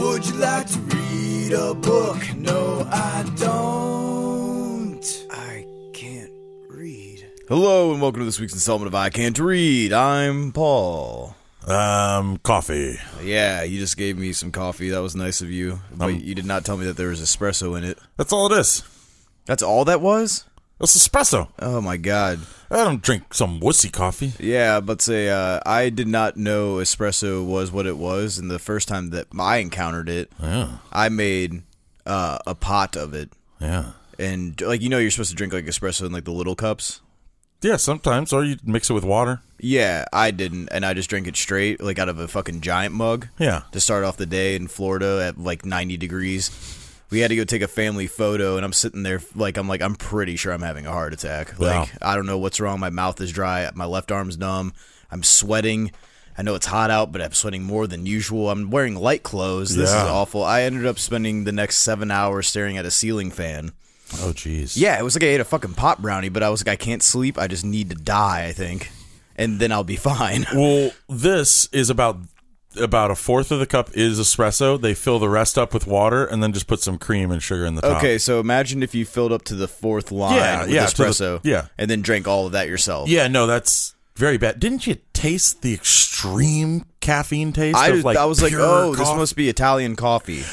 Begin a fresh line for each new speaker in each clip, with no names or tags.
Would you like to read a book? No, I don't. I can't read. Hello and welcome to this week's installment of I Can't Read. I'm Paul.
Coffee.
Yeah, you just gave me some coffee. That was nice of you. But you did not tell me that there was espresso in it.
That's all it is.
That's all that was?
It's espresso.
Oh my god.
I don't drink some wussy coffee.
Yeah, but say I did not know espresso was what it was, and the first time that I encountered it, I made a pot of it.
Yeah.
And like you're supposed to drink like espresso in like the little cups.
Yeah, sometimes, or you mix it with water.
Yeah, I didn't, and I just drank it straight, like out of a fucking giant mug.
Yeah.
To start off the day in Florida at like 90 degrees. We had to go take a family photo, and I'm sitting there I'm pretty sure I'm having a heart attack. Like, I don't know what's wrong. My mouth is dry. My left arm's numb. I'm sweating. I know it's hot out, but I'm sweating more than usual. I'm wearing light clothes. This is awful. I ended up spending the next 7 hours staring at a ceiling fan.
Oh, jeez.
Yeah, it was like I ate a fucking pot brownie, but I was like, I can't sleep. I just need to die, I think. And then I'll be fine.
Well, this is about a fourth of the cup is espresso. They fill the rest up with water and then just put some cream and sugar in the top.
Okay, so imagine if you filled up to the fourth line with espresso and then drank all of that yourself.
Yeah, no, that's very bad. Didn't you taste the extreme caffeine taste
I
of
was like,
coffee?
This must be Italian coffee.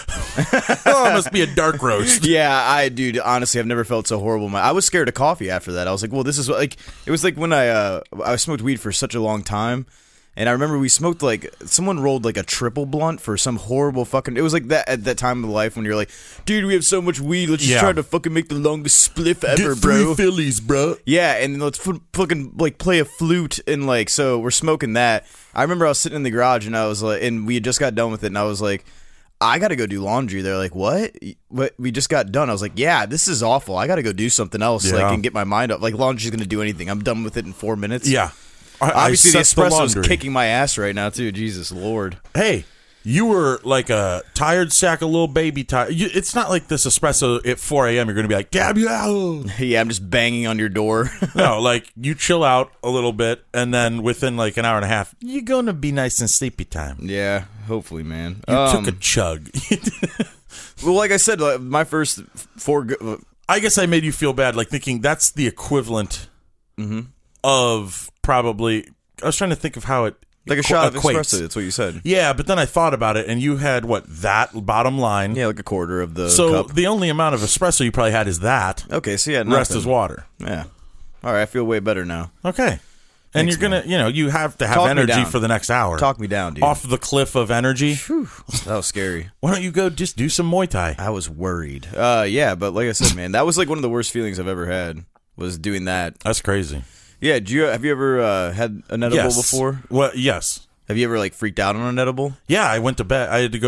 Oh, it must be a dark roast.
Yeah, dude, honestly, I've never felt so horrible. I was scared of coffee after that. I was like, well, this is like, it was like when I smoked weed for such a long time. And I remember we smoked like, someone rolled like a triple blunt for some horrible fucking, it was like that at that time of life when you're like, dude, we have so much weed, let's just try to fucking make the longest spliff ever,
Get
bro.
3 Phillies, bro.
Yeah, and then let's fucking like play a flute and like, so we're smoking that. I remember I was sitting in the garage and I was like, and we had just got done with it and I was like, I gotta go do laundry. They're like, what? We just got done. I was like, yeah, this is awful. I gotta go do something else like and get my mind up. Like laundry's gonna do anything. I'm done with it in 4 minutes.
Yeah.
Obviously, the espresso's kicking my ass right now, too. Jesus Lord.
Hey, you were like a tired sack of little baby tired. It's not like this espresso at 4 a.m. You're going to be like, Gabrielle.
Yeah, I'm just banging on your door.
No, like you chill out a little bit, and then within like an hour and a half, you're going to be nice and sleepy time.
Yeah, hopefully, man.
You took a chug.
Well, like I said, my first 4...
I guess I made you feel bad, like thinking that's the equivalent of... Probably, I was trying to think of how it
like a shot
equates.
of espresso. That's what you said.
Yeah, but then I thought about it, and you had that bottom line?
Yeah, like a quarter of the
So
cup.
the only amount of espresso you probably had is that.
Okay, so yeah,
the rest is water.
Yeah. All right, I feel way better now.
Okay, and
Thanks,
you're gonna, you have to have energy for the next hour.
Talk me down, dude.
Off the cliff of energy.
Whew, that was scary.
Why don't you go just do some Muay Thai?
I was worried. Yeah, but like I said, man, that was like one of the worst feelings I've ever had. Was doing that.
That's crazy.
Yeah, have you ever had an edible before?
Well, yes.
Have you ever like freaked out on an edible?
Yeah, I went to bed.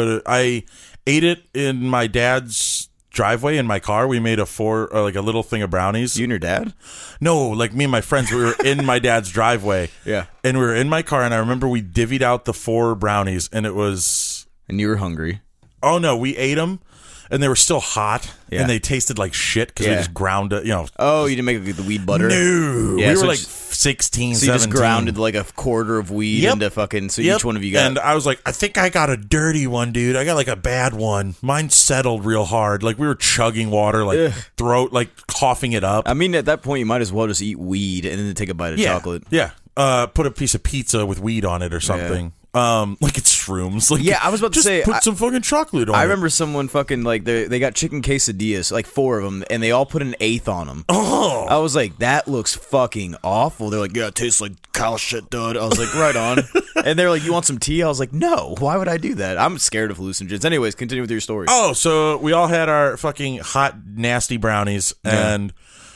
I ate it in my dad's driveway in my car. We made a little thing of brownies.
You and your dad?
No, like me and my friends. We were in my dad's driveway.
Yeah,
and we were in my car, and I remember we divvied out the 4 brownies, and it was.
And you were hungry.
Oh no, we ate them. And they were still hot, and they tasted like shit because we just ground it,
Oh, you didn't make like the weed butter?
No. We were like 16, 17.
So you just grounded like a quarter of weed into fucking, each one of you got.
And I was like, I think I got a dirty one, dude. I got like a bad one. Mine settled real hard. Like we were chugging water, like coughing it up.
I mean, at that point, you might as well just eat weed and then take a bite of chocolate.
Yeah. Put a piece of pizza with weed on it or something. Yeah. Like it's shrooms. Like,
yeah, I was about to say,
put some fucking chocolate on it.
I remember someone fucking like they got chicken quesadillas, like 4 of them, and they all put an 1/8 on them.
Oh,
I was like, that looks fucking awful. They're like, yeah, it tastes like cow shit, dude. I was like, right on. And they're like, you want some tea? I was like, no. Why would I do that? I'm scared of hallucinogens. Anyways, continue with your story.
Oh, so we all had our fucking hot, nasty brownies, and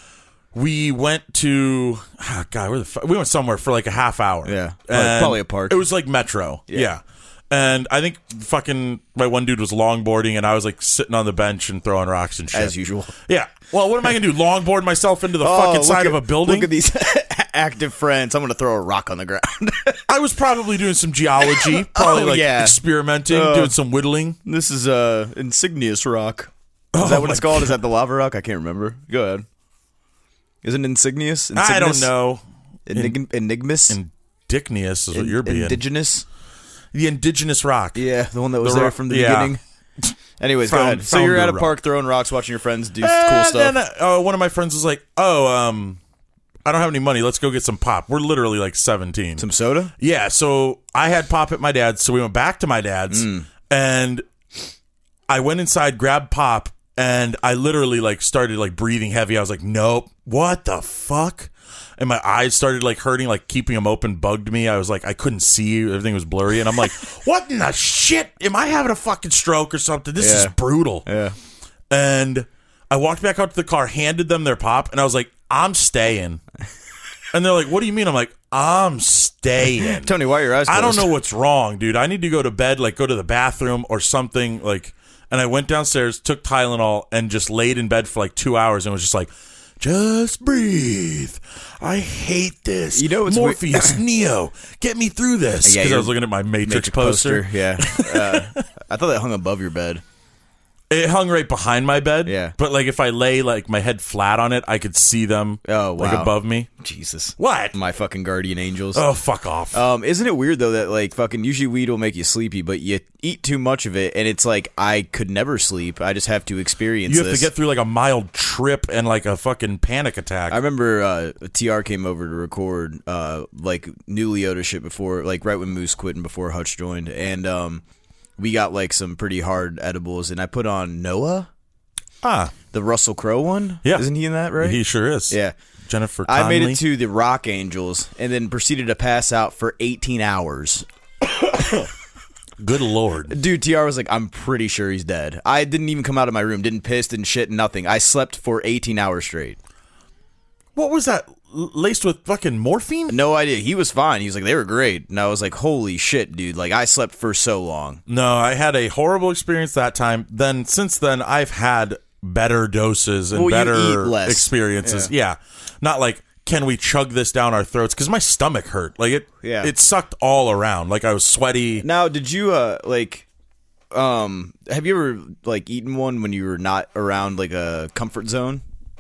we went to we went somewhere for like a half hour.
Yeah,
and
probably a park.
It was like Metro. Yeah. And I think fucking my one dude was longboarding, and I was like sitting on the bench and throwing rocks and shit.
As usual.
Yeah. Well, what am I gonna do? Longboard myself into the fucking side of a building?
Look at these active friends. I'm gonna throw a rock on the ground.
I was probably doing some geology, probably experimenting, doing some whittling.
This is Insignious rock. Is that what it's called? Is that the lava rock? I can't remember. Go ahead. Isn't Insignious?
I don't know.
Enigmus?
Indignous is what you're being.
Indigenous?
The indigenous rock.
Yeah, the one that was there from the beginning. Anyways, go ahead. So you're at a park throwing rocks, watching your friends do cool stuff.
Then one of my friends was like, I don't have any money. Let's go get some pop. We're literally like 17.
Some soda?
Yeah, so I had pop at my dad's, so we went back to my dad's, and I went inside, grabbed pop, and I literally like started like breathing heavy. I was like, nope, what the fuck? And my eyes started like hurting, like keeping them open bugged me. I was like, I couldn't see. Everything was blurry. And I'm like, what in the shit? Am I having a fucking stroke or something? This is brutal.
Yeah.
And I walked back out to the car, handed them their pop, and I was like, I'm staying. And they're like, what do you mean? I'm like, I'm staying.
Tony, why are your eyes closed?
I don't know what's wrong, dude. I need to go to bed, like go to the bathroom or something. Like, and I went downstairs, took Tylenol, and just laid in bed for like 2 hours and was just like, just breathe. I hate this.
You know, it's
Morpheus, Neo, get me through this. Because I was looking at my Matrix poster.
Yeah. I thought that hung above your bed.
It hung right behind my bed.
Yeah.
But like if I lay like my head flat on it, I could see them like above me.
Jesus.
What?
My fucking guardian angels.
Oh, fuck off.
Isn't it weird though that like fucking usually weed will make you sleepy, but you eat too much of it and it's like I could never sleep. I just have to experience
You have to get through like a mild trip and like a fucking panic attack.
I remember TR came over to record like New Leota shit before, like right when Moose quit and before Hutch joined, and we got like some pretty hard edibles, and I put on Noah. The Russell Crowe one?
Yeah.
Isn't he in that, right?
He sure is.
Yeah.
Jennifer Connelly.
I made it to the Rock Angels and then proceeded to pass out for 18 hours.
Good Lord.
Dude, TR was like, I'm pretty sure he's dead. I didn't even come out of my room, didn't piss, didn't shit, nothing. I slept for 18 hours straight.
What was that? Laced with fucking morphine?
No idea. He was fine. He was like, they were great. And I was like, holy shit, dude. Like, I slept for so long.
No, I had a horrible experience that time. Then, since then, I've had better doses and better experiences. Yeah. Not like, can we chug this down our throats? Because my stomach hurt. Like, it sucked all around. Like, I was sweaty.
Now, did you, have you ever, like, eaten one when you were not around, like, a comfort zone?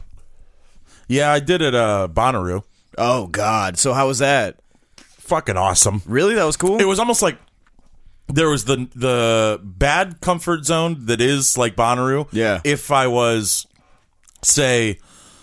Yeah, I did at Bonnaroo.
Oh, God. So how was that?
Fucking awesome.
Really? That was cool?
It was almost like there was the bad comfort zone that is like Bonnaroo.
Yeah.
If I was, say,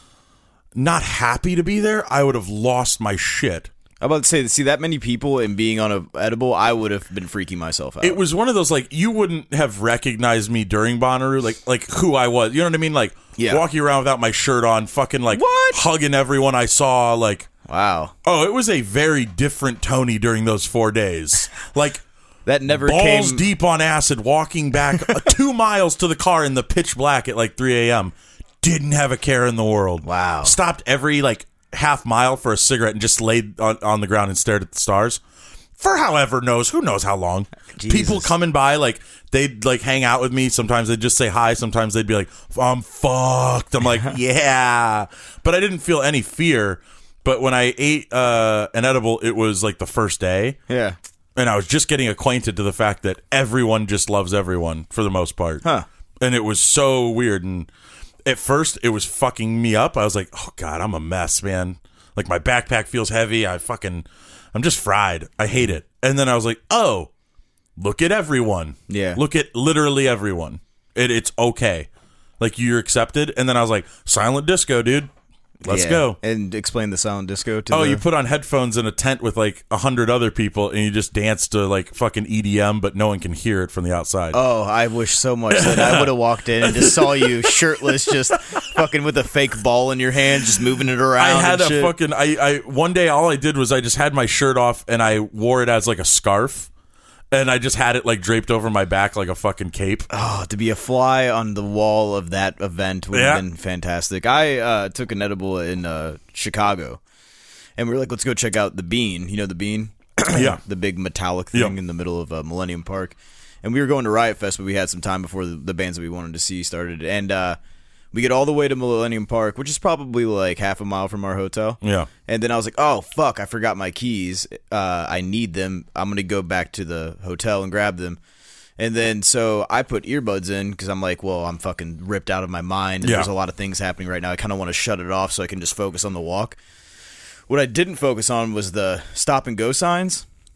not happy to be there, I would have lost my shit.
I'm about to say, see that many people and being on a edible, I would have been freaking myself out.
It was one of those, like, you wouldn't have recognized me during Bonnaroo, like who I was. You know what I mean? Like, walking around without my shirt on, fucking, like, hugging everyone I saw, like.
Wow.
Oh, it was a very different Tony during those 4 days. Like,
that never
balls deep on acid, walking back 2 miles to the car in the pitch black at, like, 3 a.m. Didn't have a care in the world.
Wow.
Stopped every, like, half mile for a cigarette and just laid on the ground and stared at the stars for who knows how long.
Jesus.
People coming by, like, they'd like hang out with me. Sometimes they'd just say hi. Sometimes they'd be like, I'm fucked. I'm like, yeah, but I didn't feel any fear. But when I ate an edible, it was like the first day.
Yeah.
And I was just getting acquainted to the fact that everyone just loves everyone for the most part.
Huh.
And it was so weird. And at first, it was fucking me up. I was like, oh, God, I'm a mess, man. Like, my backpack feels heavy. I'm just fried. I hate it. And then I was like, oh, look at everyone.
Yeah.
Look at literally everyone. It's okay. Like, you're accepted. And then I was like, silent disco, dude. Let's go.
And explain the silent disco to
you put on headphones in a tent with like 100 other people and you just dance to like fucking EDM, but no one can hear it from the outside.
Oh, I wish so much that I would have walked in and just saw you shirtless, just fucking with a fake ball in your hand, just moving it around.
I had
and
a fucking, one day all I did was I just had my shirt off and I wore it as like a scarf. And I just had it like draped over my back like a fucking cape.
Oh, to be a fly on the wall of that event would have been fantastic. I took an edible in Chicago, and we were like, let's go check out the Bean. You know the Bean?
Yeah.
The big metallic thing in the middle of Millennium Park. And we were going to Riot Fest, but we had some time before the bands that we wanted to see started. And we get all the way to Millennium Park, which is probably like half a mile from our hotel.
Yeah.
And then I was like, oh, fuck, I forgot my keys. I need them. I'm going to go back to the hotel and grab them. And then so I put earbuds in because I'm like, well, I'm fucking ripped out of my mind. And there's a lot of things happening right now. I kind of want to shut it off so I can just focus on the walk. What I didn't focus on was the stop and go signs.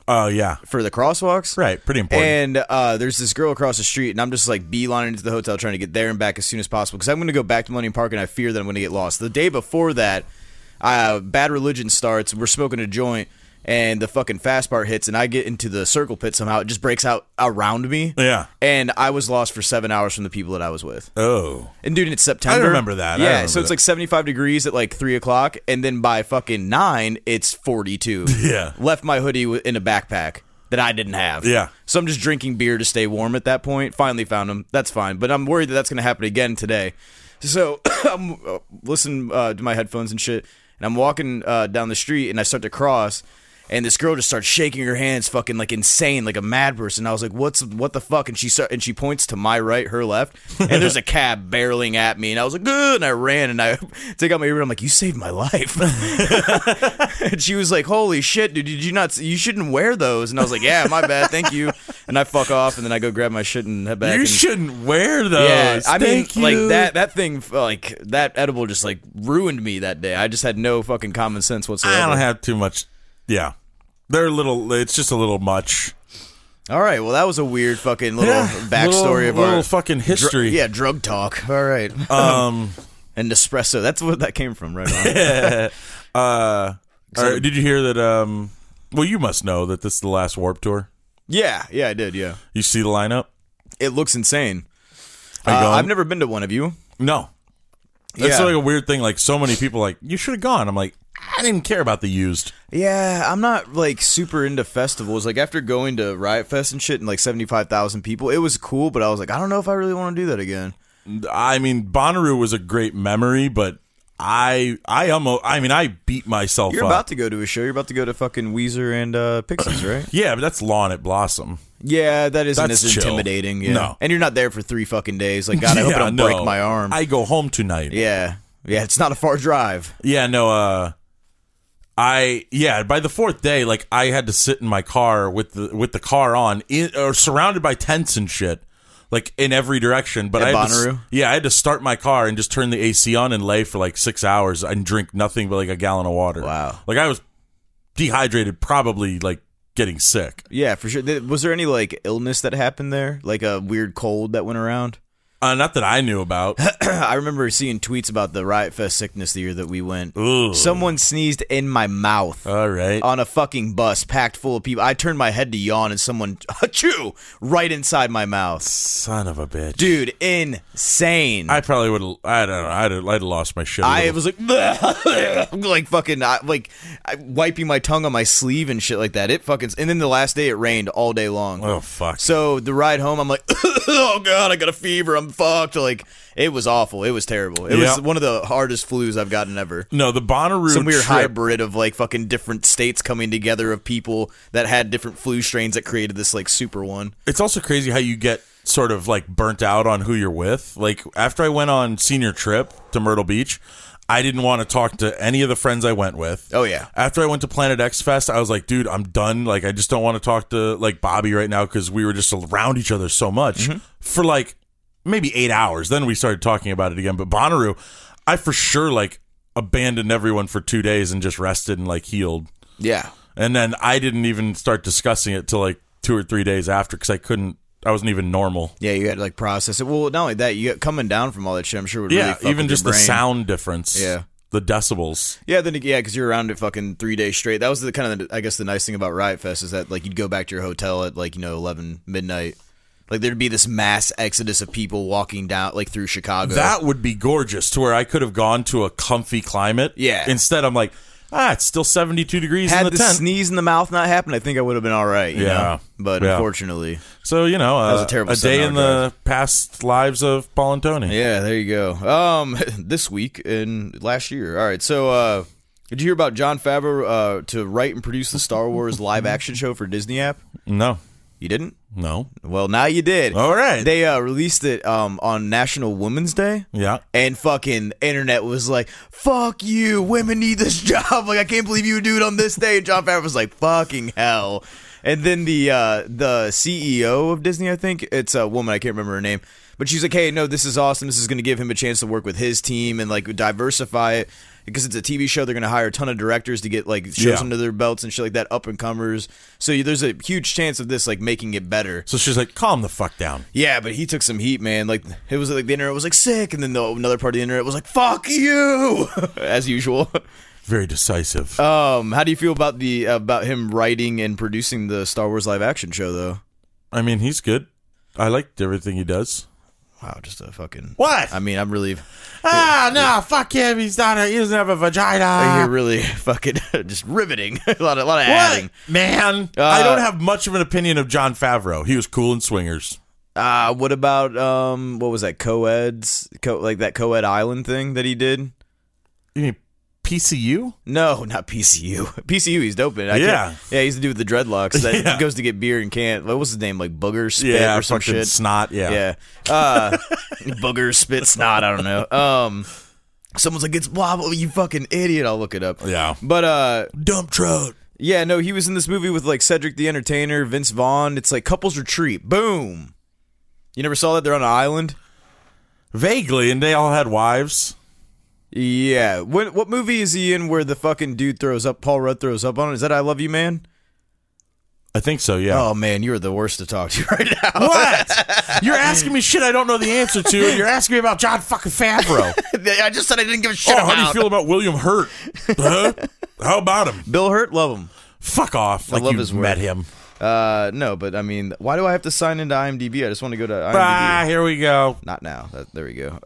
Oh, yeah.
for the crosswalks.
Right. Pretty important.
And there's this girl across the street, and I'm just like beelining into the hotel trying to get there and back as soon as possible because I'm going to go back to Millennium Park, and I fear that I'm going to get lost. The day before that, Bad Religion starts. We're smoking a joint, and the fucking fast part hits, and I get into the circle pit somehow. It just breaks out around me.
Yeah.
And I was lost for 7 hours from the people that I was with.
Oh.
And dude, it's September.
I remember that.
Yeah, so it's like 75 degrees at like 3 o'clock, and then by fucking 9, it's 42.
Yeah.
Left my hoodie in a backpack that I didn't have.
Yeah.
So I'm just drinking beer to stay warm at that point. Finally found them. That's fine. But I'm worried that that's going to happen again today. So I'm listening to my headphones and shit, and I'm walking down the street, and I start to cross, and this girl just starts shaking her hands fucking like insane, like a mad person. I was like, what the fuck? And she points to my right, her left, and there's a cab barreling at me. And I was like, good. And I ran, and I take out my earbud. I'm like, you saved my life. And she was like, holy shit, dude, did you not? You shouldn't wear those. And I was like, yeah, my bad, thank you. And I fuck off, and then I go grab my shit and head back.
You shouldn't wear those.
Yeah, I mean,
Thank you.
like that thing, like that edible just like ruined me that day. I just had no fucking common sense whatsoever.
I don't have too much. Yeah. They're a little, it's just a little much.
All right, well, that was a weird fucking little backstory of our
little fucking history.
drug talk. All right. And Nespresso. That's what that came from, right on.
All right, did you hear that? Well, you must know that this is the last Warped Tour.
Yeah, I did, yeah.
You see the lineup?
It looks insane.
Are you going?
I've never been to one. Have you?
No. That's
Yeah.
like a weird thing. Like, so many people like, you should have gone. I'm like, I didn't care about the used.
Yeah, I'm not like super into festivals. Like after going to Riot Fest and shit and like 75,000 people, it was cool, but I was like, I don't know if I really want to do that again.
I mean, Bonnaroo was a great memory, but I beat myself
You're
up.
about to go to a show. You're about to go to fucking Weezer and Pixies, right?
Yeah, but that's Lawn at Blossom.
Yeah, that isn't
That's
as
chill.
intimidating. Yeah.
No.
And you're not there for 3 fucking days. Like, God, I hope I don't
no.
break my arm.
I go home tonight.
Yeah, it's not a far drive.
Yeah, no, by the 4th day, like, I had to sit in my car with the car on, or surrounded by tents and shit, like, in every direction. But
At
I had
Bonnaroo?
I had to start my car and just turn the AC on and lay for like 6 hours and drink nothing but like a gallon of water.
Wow.
Like, I was dehydrated, probably like getting sick.
Yeah, for sure. Was there any like illness that happened there? Like a weird cold that went around?
Not that I knew about.
I remember seeing tweets about the Riot Fest sickness the year that we went.
Ooh.
Someone sneezed in my mouth.
All right.
On a fucking bus packed full of people. I turned my head to yawn and someone achoo right inside my mouth.
Son of a bitch.
Dude, insane.
I probably would have, I don't know, I'd have lost my shit.
I was like, like fucking, wiping my tongue on my sleeve and shit like that. It fucking, and then the last day it rained all day long.
Oh, fuck.
So the ride home, I'm like, oh god, I got a fever. I'm fucked. Like, it was awful. It was terrible. It was one of the hardest flus I've gotten ever.
No, the Bonnaroo
Some weird
trip,
hybrid of like fucking different states coming together of people that had different flu strains that created this like super one.
It's also crazy how you get sort of like burnt out on who you're with. Like, after I went on senior trip to Myrtle Beach, I didn't want to talk to any of the friends I went with.
Oh, yeah.
After I went to Planet X Fest, I was like, dude, I'm done. Like, I just don't want to talk to like Bobby right now because we were just around each other so much for like maybe 8 hours. Then we started talking about it again. But Bonnaroo, I for sure like abandoned everyone for 2 days and just rested and like healed.
Yeah.
And then I didn't even start discussing it till like 2 or 3 days after because I wasn't even normal.
Yeah, you had to like process it. Well, not only that, you got coming down from all that shit, I'm sure would really fuck
even
with
just
your
the
brain.
sound difference.
Yeah.
The decibels.
Yeah, because you're around it fucking 3 days straight. That was the kind of, I guess, the nice thing about Riot Fest is that like you'd go back to your hotel at like 11 midnight. Like there'd be this mass exodus of people walking down like through Chicago.
That would be gorgeous to where I could have gone to a comfy climate.
Yeah.
Instead, I'm like, it's still 72 degrees
Had
in the
the
tent.
sneeze in the mouth not happened, I think I would have been all right. You know? But unfortunately.
So,
was a terrible
a day
7
in the past lives of Paul and Tony.
Yeah, there you go. This week and last year. All right, so did you hear about Jon Favreau to write and produce the Star Wars live action show for Disney app?
No.
You didn't?
No.
Well, now you did.
All right.
They released it on National Women's Day.
Yeah.
And fucking internet was like, fuck you, women need this job. Like, I can't believe you would do it on this day. And Jon Favreau was like, fucking hell. And then the CEO of Disney, I think, it's a woman, I can't remember her name, but she's like, hey, no, this is awesome. This is going to give him a chance to work with his team and like diversify it. because it's a TV show. They're going to hire a ton of directors to get like shows
Yeah.
under their belts and shit like that, up and comers. So there's a huge chance of this like making it better.
So she's like, calm the fuck down.
Yeah, but he took some heat, man. Like it was like the internet was like sick, and then another part of the internet was like fuck you, as usual.
Very decisive.
How do you feel about about him writing and producing the Star Wars live action show though?
I mean, he's good. I liked everything he does.
Wow, just a fucking
What?
I mean, I'm really.
No, fuck him. He doesn't have a vagina.
You're really fucking just riveting. a lot of adding.
Man, I don't have much of an opinion of Jon Favreau. He was cool in Swingers.
What about what was that like that co-ed island thing that he did?
You mean PCU?
No, not PCU. PCU, he's dope in it.
Yeah.
Yeah, he's the dude with the dreadlocks that
Yeah.
goes to get beer and can't. What was his name? Like Booger Spit
Yeah,
or some
fucking
shit.
snot. Yeah.
Yeah. Booger Spit Snot. I don't know. Someone's like, it's blah blah. You fucking idiot. I'll look it up.
Yeah.
But
Dump truck.
yeah, no, he was in this movie with like Cedric the Entertainer, Vince Vaughn. It's like Couples Retreat. Boom. You never saw that? They're on an island.
Vaguely, and they all had wives.
Yeah. What movie is he in where the fucking dude Paul Rudd throws up on it? Is that I Love You, Man?
I think so, yeah.
Oh, man, you're the worst to talk to right now.
What? You're asking me shit I don't know the answer to, and you're asking me about Jon fucking Favreau.
I just said I didn't give a shit
Oh,
about.
how do you feel about William Hurt? Huh? How about him?
Bill Hurt? Love him.
Fuck off. Like
love
you
his
met
work.
him.
No, but I mean, why do I have to sign into IMDb? I just want to go to IMDb.
Here we go.
Not now. There we go.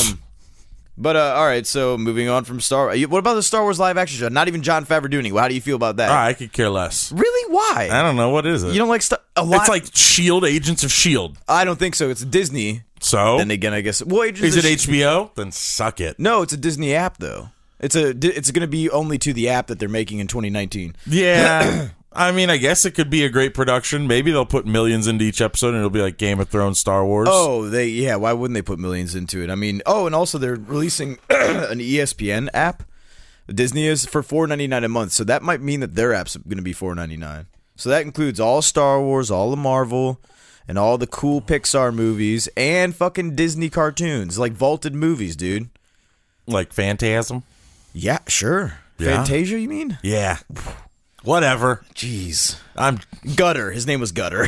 But all right. So moving on from what about the Star Wars live action show? Not even Jon Favreau doing it. How do you feel about that?
I could care less.
Really? Why?
I don't know. What is it?
You don't like a lot?
It's like S.H.I.E.L.D., Agents of S.H.I.E.L.D.
I don't think so. It's Disney.
So?
Then again, I guess. Well,
Is it HBO? Then suck it.
No, it's a Disney app though. It's going to be only to the app that they're making in 2019.
Yeah. I mean, I guess it could be a great production. Maybe they'll put millions into each episode and it'll be like Game of Thrones, Star Wars.
Oh, why wouldn't they put millions into it? I mean, and also they're releasing an ESPN app. Disney is for $4.99 a month, so that might mean that their app's going to be $4.99. So that includes all Star Wars, all the Marvel, and all the cool Pixar movies and fucking Disney cartoons, like vaulted movies, dude.
Like Phantasm?
Yeah, sure.
Yeah.
Fantasia, you mean?
Yeah. Whatever.
Jeez.
I'm
Gutter. His name was Gutter.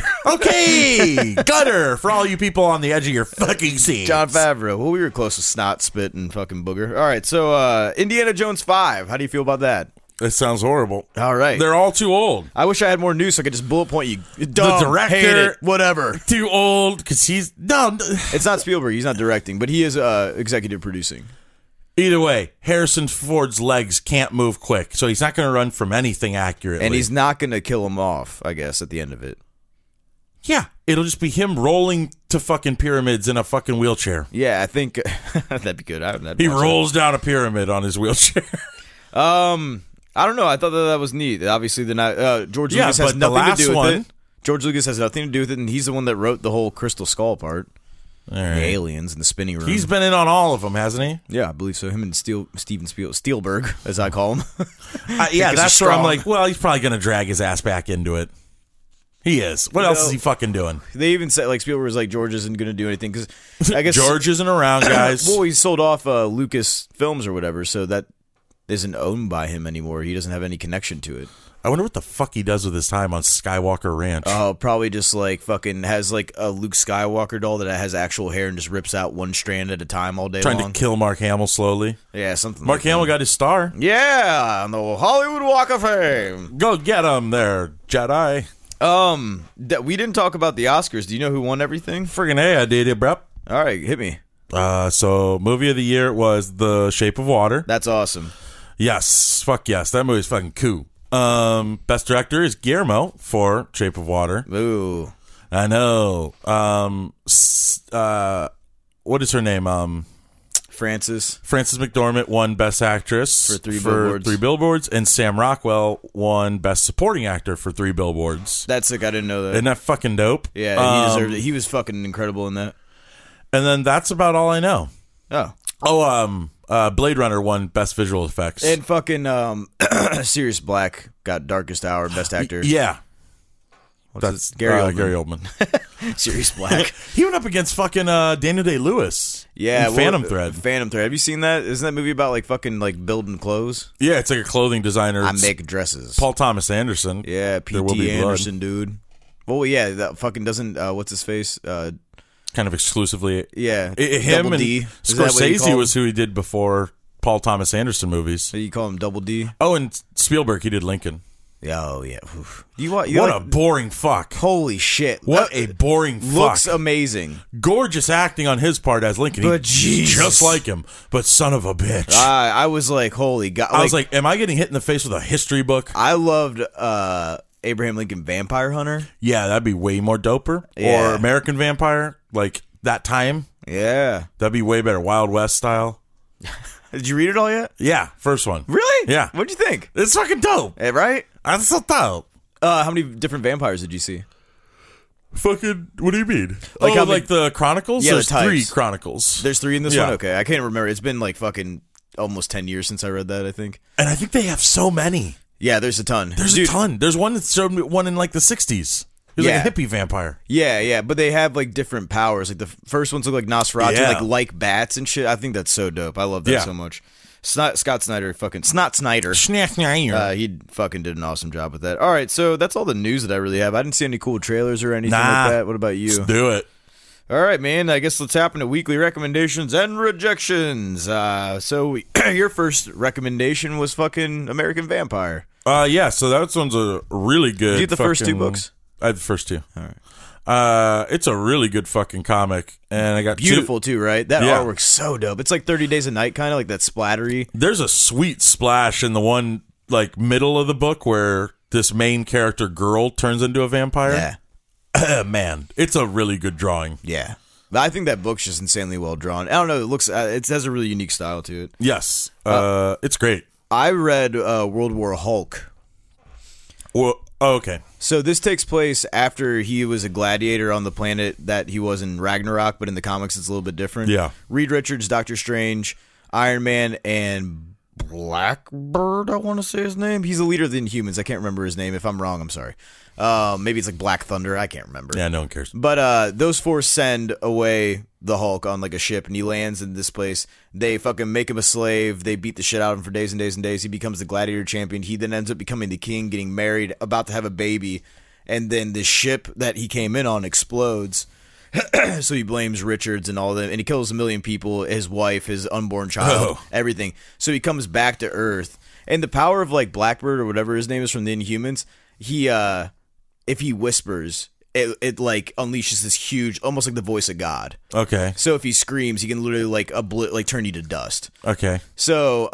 okay. Gutter for all you people on the edge of your fucking seats.
Jon Favreau. Well, we were close to Snot, Spit, and fucking Booger. All right, so Indiana Jones 5. How do you feel about that?
That sounds horrible.
All right.
They're all too old.
I wish I had more news so I could just bullet point you. Dumb,
The director-
hate it, whatever.
Too old because he's no.
It's not Spielberg. He's not directing, but he is executive producing.
Either way, Harrison Ford's legs can't move quick, so he's not going to run from anything accurately.
And he's not going to kill him off, I guess, at the end of it.
Yeah, it'll just be him rolling to fucking pyramids in a fucking wheelchair.
Yeah, I think that'd be good. I'd
He
watch
rolls down a pyramid on his wheelchair.
that. I don't know. I thought that was neat. Obviously, they're not. George
Yeah,
Lucas has
but the
nothing to do with
last
it.
one-
George Lucas has nothing to do with it, and he's the one that wrote the whole Crystal Skull part.
All right.
The aliens and the spinning room.
He's been in on all of them, hasn't he?
Yeah, I believe so. Him and Steven Spielberg, as I call him.
Yeah,
Because
that's
he's
where I'm
strong.
like, well, he's probably going to drag his ass back into it. He is. What else is he fucking doing?
They even said, like, Spielberg was like, George isn't going to do anything. Because I guess
George isn't around, guys.
well, he sold off Lucas Films or whatever, so that isn't owned by him anymore. He doesn't have any connection to it.
I wonder what the fuck he does with his time on Skywalker Ranch.
Oh, probably just like fucking has like a Luke Skywalker doll that has actual hair and just rips out one strand at a time all day
Trying
long.
to kill Mark Hamill slowly.
Yeah, something.
Mark
like
Hamill
that.
got his star.
Yeah, on the Hollywood Walk of Fame.
Go get him there, Jedi.
We didn't talk about the Oscars. Do you know who won everything?
Friggin' hey, I did it, bro.
All right, hit me.
So movie of the year was The Shape of Water.
That's awesome.
Yes, fuck yes, that movie's fucking cool. Best director is Guillermo for Shape of Water.
Ooh.
I know. What is her name?
Francis.
Frances McDormand won Best Actress
For Three Billboards.
and Sam Rockwell won Best Supporting Actor for 3 Billboards.
That's sick. I didn't know that.
Isn't that fucking dope?
Yeah, he deserved it. He was fucking incredible in that.
And then that's about all I know.
Oh.
Blade Runner won Best Visual Effects.
And fucking Sirius Black got Darkest Hour, Best Actor.
Yeah.
What's
That's
it? Gary Oldman.
Gary Oldman.
Sirius Black.
He went up against fucking Daniel Day-Lewis.
Yeah,
in Phantom Thread.
Phantom Thread. Have you seen that? Isn't that movie about like fucking like building clothes?
Yeah, it's like a clothing designer.
I
It's
make dresses.
Paul Thomas Anderson.
Yeah,
There Will
P.T.
Be Blood.
Anderson, dude. Well, yeah, that fucking doesn't. What's his face?
Kind of exclusively.
Yeah,
Him
Double
and
D. Is that what you call
Scorsese
him?
was who he did before Paul Thomas Anderson movies.
So you call him Double D?
Oh, and Spielberg, he did Lincoln.
Oh yeah. Oof. You
What
like,
a boring fuck.
holy shit!
What a boring fuck.
Looks amazing.
Gorgeous acting on his part as Lincoln.
But
He's
Jesus.
just like him, but son of a bitch.
I was like, holy god!
I was like, am I getting hit in the face with a history book?
I loved Abraham Lincoln Vampire Hunter.
Yeah, that'd be way more doper.
Yeah.
Or American Vampire, like that time.
Yeah.
That'd be way better. Wild West style.
Did you read it all yet?
Yeah, first one.
Really?
Yeah.
What'd you think?
It's fucking dope.
Right?
That's so dope.
How many different vampires did you see?
Fucking, what do you mean?
Like
Like,
how many-
like the Chronicles?
Yeah, the
There's 3
types.
Chronicles.
There's 3 in this
Yeah.
one? Okay. I can't remember. It's been like fucking almost 10 years since I read that, I think.
And I think they have so many.
Yeah, there's a ton.
There's
Dude,
a ton. There's one that showed me one in like the 60s. He was
Yeah.
like a hippie vampire.
Yeah, but they have like different powers. Like the first ones look like Nosferatu,
Yeah.
like bats and shit. I think that's so dope. I love that
Yeah.
so much. Scott Snyder, Snot Snyder. He fucking did an awesome job with that. All right, so that's all the news that I really have. I didn't see any cool trailers or anything
Nah.
like that. What about you?
Let's do it.
All right, man. I guess let's tap into weekly recommendations and rejections. Your first recommendation was fucking American Vampire.
Yeah, so that one's a really good.
Did you get the first 2 books?
I had the first 2.
All right.
It's a really good fucking comic, and I got
Beautiful too, right? That
Yeah.
artwork's so dope. It's like 30 Days a Night, kind of like that splattery.
There's a sweet splash in the one like middle of the book where this main character girl turns into a vampire.
Yeah,
Man, it's a really good drawing.
yeah. But I think that book's just insanely well drawn. I don't know. It looks. It has a really unique style to it.
Yes, it's great.
I read World War Hulk.
Well, okay.
So this takes place after he was a gladiator on the planet that he was in Ragnarok, but in the comics it's a little bit different.
Yeah.
Reed Richards, Doctor Strange, Iron Man, and Blackbird, I want to say his name. He's the leader of the Inhumans. I can't remember his name. If I'm wrong, I'm sorry. Maybe it's like Black Thunder. I can't remember.
Yeah, no one cares.
But those 4 send away the Hulk on like a ship, and he lands in this place. They fucking make him a slave. They beat the shit out of him for days and days and days. He becomes the gladiator champion. He then ends up becoming the king, getting married, about to have a baby. And then the ship that he came in on explodes. So he blames Richards and all them, and he kills a million people, his wife, his unborn child, everything. So he comes back to Earth. And the power of like Blackbird or whatever his name is from the Inhumans, he if he whispers, it like unleashes this huge, almost like the voice of God.
Okay.
So if he screams, he can literally like turn you to dust.
Okay.
So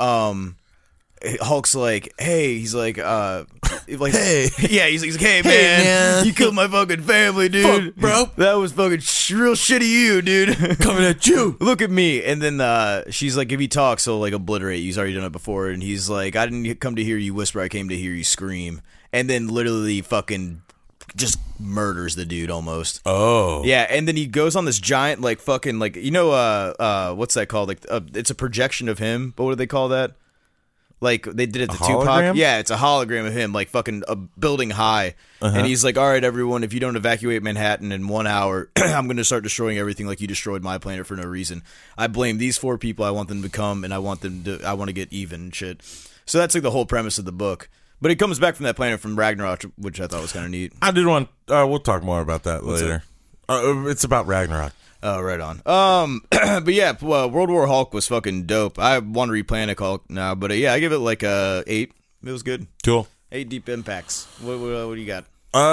Hulk's like, hey, he's like,
Hey.
yeah, he's like, hey man, you killed my fucking family, dude,
Fuck, bro.
That was fucking real shitty, you, dude.
Coming at you.
Look at me. And then she's like, if he talks, he'll like obliterate you. He's already done it before. And he's like, I didn't come to hear you whisper, I came to hear you scream. And then literally fucking just murders the dude almost.
Oh.
Yeah, and then he goes on this giant like fucking like, you know, what's that called? Like it's a projection of him, but what do they call that? Like they did it to Tupac.
hologram?
Yeah, it's a hologram of him, like fucking a building high. And he's like, all right, everyone, if you don't evacuate Manhattan in 1 hour, I'm going to start destroying everything like you destroyed my planet for no reason. I blame these 4 people. I want them to come, and I want to get even and shit. So that's like the whole premise of the book. But it comes back from that planet from Ragnarok, which I thought was kind of neat.
I did want. We'll talk more about that later. It's about Ragnarok.
Oh, right on. But yeah, World War Hulk was fucking dope. I want to read Planet Hulk now, but yeah, I give it like a 8. It was good.
Cool.
8 deep impacts. What do you got?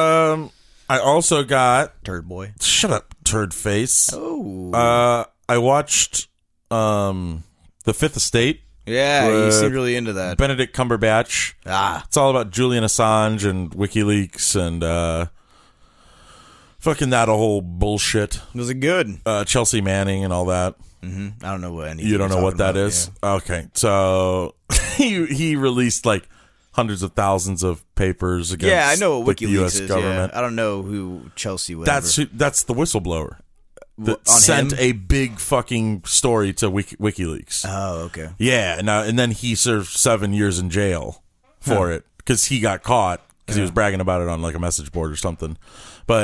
I also got.
Turd boy.
Shut up, turd face.
Oh.
I watched The Fifth Estate.
Yeah, you
with
seem really into that.
Benedict Cumberbatch.
Ah.
It's all about Julian Assange and WikiLeaks and fucking that whole bullshit.
Was it good?
Chelsea Manning and all that.
Mm-hmm. I don't know what any.
You don't know what that is?
Yeah.
Okay, so he released like hundreds of thousands of papers against
Yeah, I know what
like, the
WikiLeaks
U.S.
is.
government.
Yeah. I don't know who Chelsea. Whatever.
That's the whistleblower that
on
sent
him?
a big fucking story to WikiLeaks.
Oh, okay.
Yeah, and then he served 7 years in jail for it because he got caught because he was bragging about it on like a message board or something. But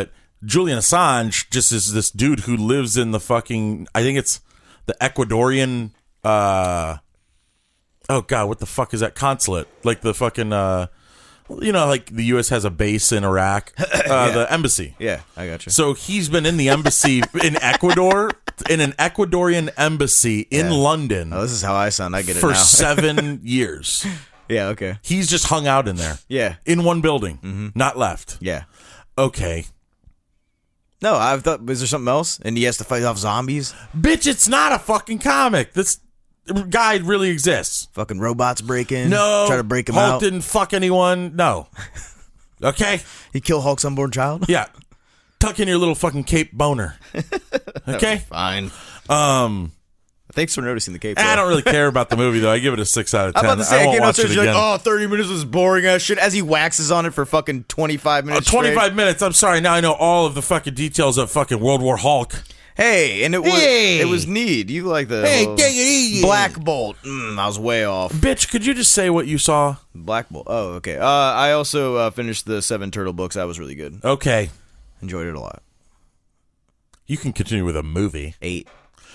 Julian Assange just is this dude who lives in the fucking, I think it's the Ecuadorian, oh God, what the fuck is that consulate? Like the fucking, like the U.S. has a base in Iraq, the embassy.
Yeah, I got you.
So he's been in the embassy in Ecuador, in an Ecuadorian embassy in London.
Oh, this is how I sound. I get it
for
now.
7 years.
Yeah, okay.
He's just hung out in there.
Yeah.
In one building, not left.
Yeah.
Okay.
No, I thought, was there something else? And he has to fight off zombies?
Bitch, it's not a fucking comic. This guy really exists.
Fucking robots break in?
No.
Try to break him
Hulk
out?
didn't fuck anyone. No. Okay?
He killed Hulk's unborn child?
Yeah. Tuck in your little fucking cape boner. Okay?
Fine. Thanks for noticing the cape.
I don't really care about the movie, though. I give it a 6 out of 10.
I'm about to say, I
won't
came
watch it
downstairs,
again.
you're like, 30 minutes was boring ass shit, as he waxes on it for fucking 25 minutes
25
straight.
minutes. I'm sorry. Now I know all of the fucking details of fucking World War Hulk.
Hey, and it was neat. You like the
Hey, take it easy.
Black Bolt. I was way off.
Bitch, could you just say what you saw?
Black Bolt. Oh, okay. I also finished the 7 Turtle books. That was really good.
Okay.
Enjoyed it a lot.
You can continue with a movie.
8.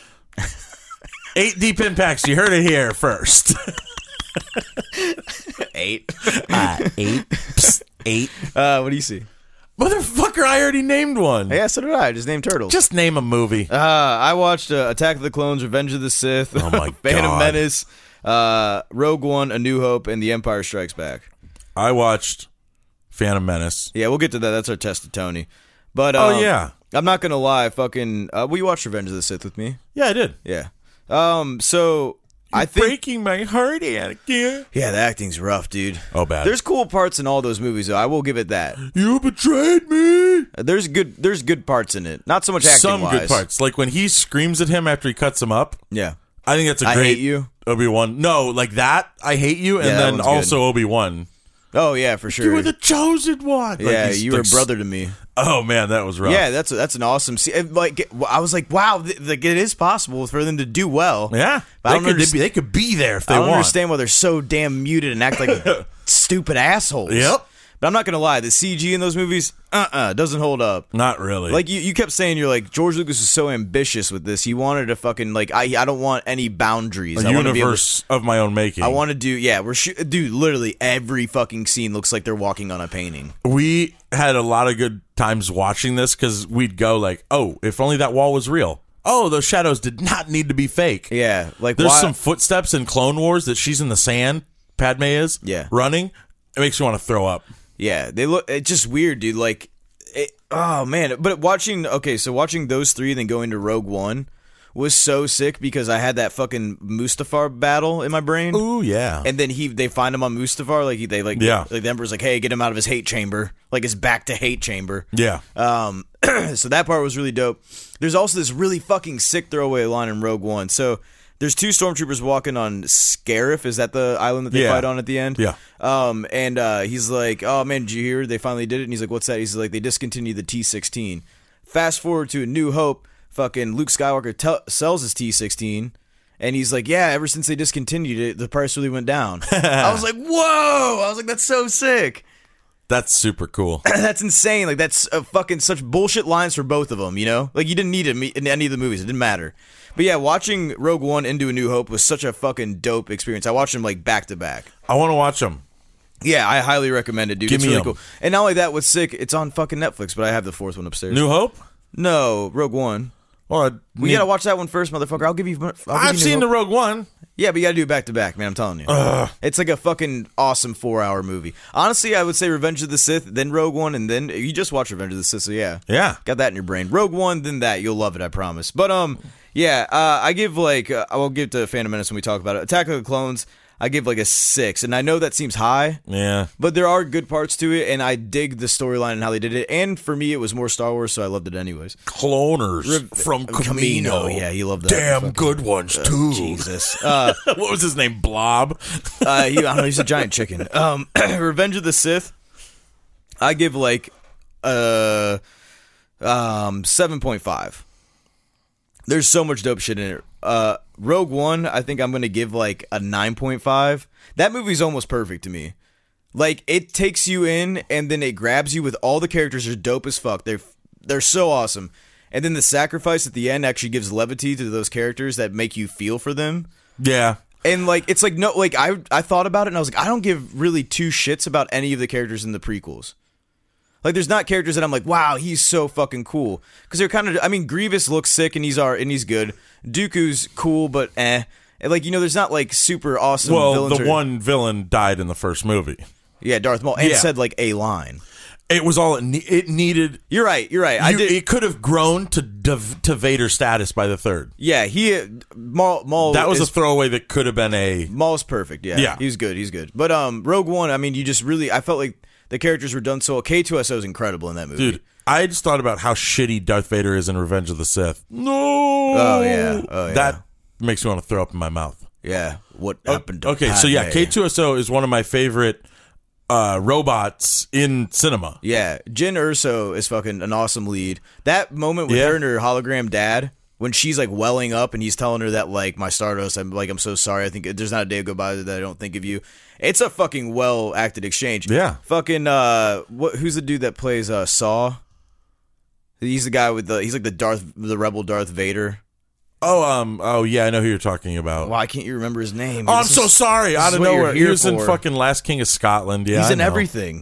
8 Deep Impacts. You heard it here first.
8.
8. Psst, 8.
What do you see?
Motherfucker, I already named one.
Yeah, so did I. Just named Turtles.
Just name a movie.
I watched Attack of the Clones, Revenge of the Sith,
Oh my
Phantom
God.
Menace, Rogue One, A New Hope, and The Empire Strikes Back.
I watched Phantom Menace.
Yeah, we'll get to that. That's our test to Tony. But
Oh, yeah.
I'm not gonna lie. Fucking, will you watch Revenge of the Sith with me?
Yeah, I did.
Yeah. So I think.
Breaking my heart, Anakin.
Yeah, the acting's rough, dude.
Oh, bad.
There's cool parts in all those movies, though. I will give it that.
You betrayed me.
There's good parts in it. Not so much acting.
Some good parts. Like when he screams at him after he cuts him up.
Yeah.
I think that's a
I
great
Hate You.
Obi-Wan. No, like that. I hate you, and
Yeah, that
then
one's
also Obi-Wan.
Oh yeah, for sure.
You were the chosen one.
yeah,
he's
you were a
like,
brother to me.
Oh man, that was rough.
Yeah, that's an awesome scene. Like, I was like, wow, like it is possible for them to do well.
Yeah.
But I don't
They could be there if they
I don't
want.
understand why they're so damn muted and act like stupid assholes.
Yep.
But I'm not gonna lie, the CG in those movies, doesn't hold up.
Not really.
Like you kept saying, you're like, George Lucas is so ambitious with this. He wanted to fucking like, I don't want any boundaries.
a
I wanna be able
universe of my own making.
I want to do, yeah. Dude, literally every fucking scene looks like they're walking on a painting.
We had a lot of good times watching this because we'd go like, oh, if only that wall was real. Oh, those shadows did not need to be fake.
Yeah, like
There's
why-
some footsteps in Clone Wars that she's in the sand. Padme is.
Yeah.
Running. It makes you want to throw up.
Yeah, they look. It's just weird, dude. Like, oh man. But watching those three, then going to Rogue One was so sick because I had that fucking Mustafar battle in my brain.
Ooh, yeah.
And then they find him on Mustafar,
Yeah.
like the Emperor's like, hey, get him out of his hate chamber, like his back to hate chamber.
Yeah.
So that part was really dope. There's also this really fucking sick throwaway line in Rogue One. So there's 2 stormtroopers walking on Scarif. Is that the island that they
Yeah.
fight on at the end?
Yeah.
And he's like, oh man, did you hear? They finally did it. And he's like, what's that? He's like, they discontinued the T-16. Fast forward to A New Hope. Fucking Luke Skywalker sells his T-16. And he's like, yeah, ever since they discontinued it, the price really went down. I was like, whoa. I was like, that's so sick.
That's super cool.
That's insane. Like, that's fucking such bullshit lines for both of them, you know? Like, you didn't need it in any of the movies. It didn't matter. But yeah, watching Rogue One into A New Hope was such a fucking dope experience. I watched them, like, back to back.
I want to watch them.
Yeah, I highly recommend it, dude.
Give
It's
me
really
'em.
cool. And not only that, what's sick, it's on fucking Netflix, but I have the 4th one upstairs.
New Hope?
No, Rogue One.
Well,
We gotta watch that one first, motherfucker. I'll give you
I've
New
seen
Hope.
the Rogue One.
Yeah, but you gotta do it back to back, man. I'm telling you. It's like a fucking awesome 4-hour movie. Honestly, I would say Revenge of the Sith, then Rogue One, and then you just watch Revenge of the Sith, so yeah.
Yeah.
Got that in your brain. Rogue One, then that. You'll love it, I promise. But, yeah, I give, like, I will give to Phantom Menace when we talk about it. Attack of the Clones, I give, like, a 6. And I know that seems high,
Yeah.
but there are good parts to it, and I dig the storyline and how they did it. And for me, it was more Star Wars, so I loved it anyways.
Cloners from Camino.
Yeah, he loved that.
Damn
Fucking-
good ones, too.
Jesus.
What was his name? Blob?
I don't know, he's a giant chicken. Revenge of the Sith, I give like 7.5. There's so much dope shit in it. Rogue One, I think I'm gonna give like a 9.5. That movie's almost perfect to me. Like, it takes you in and then it grabs you with all the characters are dope as fuck. They're they're so awesome. And then the sacrifice at the end actually gives levity to those characters that make you feel for them.
Yeah.
And like it's like no, like I thought about it and I was like, I don't give really two shits about any of the characters in the prequels. Like there's not characters that I'm like, wow, he's so fucking cool, because they're kind of, I mean, Grievous looks sick and he's good. Dooku's cool, but And like, you know, there's not like super awesome.
Well, the one villain died in the first movie.
Yeah, Darth Maul, and said like a line.
It was all it needed.
You're right.
It could have grown to Vader status by the third.
Yeah, Maul.
That was a throwaway that could have been a.
Maul's perfect. Yeah, he's good. But Rogue One, I mean, you just really, I felt like the characters were done so well. K2SO is incredible in that movie.
Dude, I just thought about how shitty Darth Vader is in Revenge of the Sith. No.
Oh yeah.
That makes me want to throw up in my mouth.
Yeah. What happened to
Okay, so yeah, K2SO is one of my favorite robots in cinema.
Yeah, Jyn Erso is fucking an awesome lead. That moment with her and her hologram dad, when she's like welling up and he's telling her that like, my Stardust, I'm so sorry. I think there's not a day go by that I don't think of you. It's a fucking well acted exchange.
Yeah.
Fucking who's the dude that plays Saw? He's the guy with he's like the rebel Darth Vader.
Oh yeah, I know who you're talking about.
Why can't you remember his name?
Oh, I'm so sorry. Out of nowhere, he was in fucking Last King of Scotland. Yeah,
he's in everything.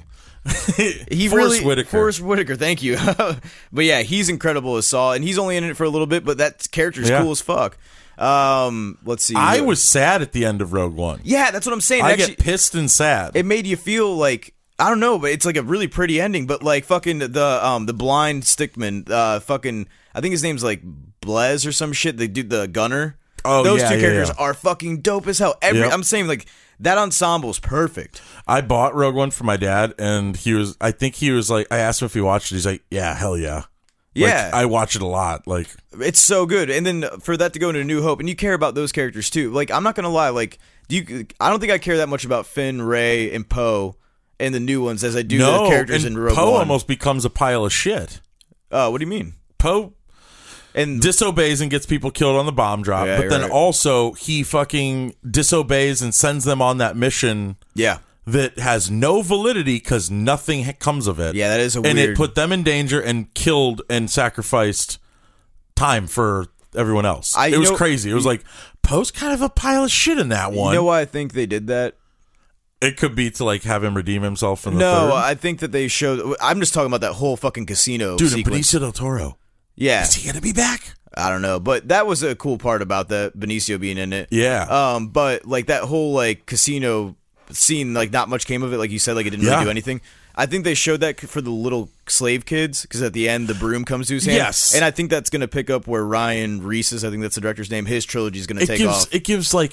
Forrest Whitaker, thank you. But yeah, he's incredible as Saw, and he's only in it for a little bit, but that character's cool as fuck. Let's see.
I was sad at the end of Rogue One.
Yeah, that's what I'm saying.
I get pissed and sad.
It made you feel like, I don't know, but it's like a really pretty ending. But like fucking the blind stickman, fucking, I think his name's like Blez or some shit. They do the gunner.
Oh,
those two characters are fucking dope as hell. I'm saying like that ensemble's perfect.
I bought Rogue One for my dad, and I think he was like, I asked him if he watched it. He's like, yeah, hell yeah.
Yeah,
like, I watch it a lot. Like,
it's so good. And then for that to go into New Hope, and you care about those characters too. Like, I'm not gonna lie. Like, I don't think I care that much about Finn, Rey, and Poe and the new ones as I do the characters in Rogue One.
Poe almost becomes a pile of shit.
What do you mean?
Poe and disobeys and gets people killed on the bomb drop, but then also he fucking disobeys and sends them on that mission.
Yeah.
That has no validity because nothing comes of it.
Yeah, that is
and it put them in danger and killed and sacrificed time for everyone else. It was crazy. It was like, Poe's kind of a pile of shit in that one.
You know why I think they did that?
It could be to like have him redeem himself from the
third.
No,
I think that they showed. I'm just talking about that whole fucking casino sequence.
Benicio del Toro.
Yeah,
is he gonna be back?
I don't know, but that was a cool part about the Benicio being in it.
Yeah.
But like that whole like casino scene, like not much came of it. Like you said, like it didn't really do anything. I think they showed that for the little slave kids because at the end the broom comes to his hand.
Yes,
and I think that's going to pick up where Ryan Reese's, I think that's the director's name, his trilogy is going to take off.
It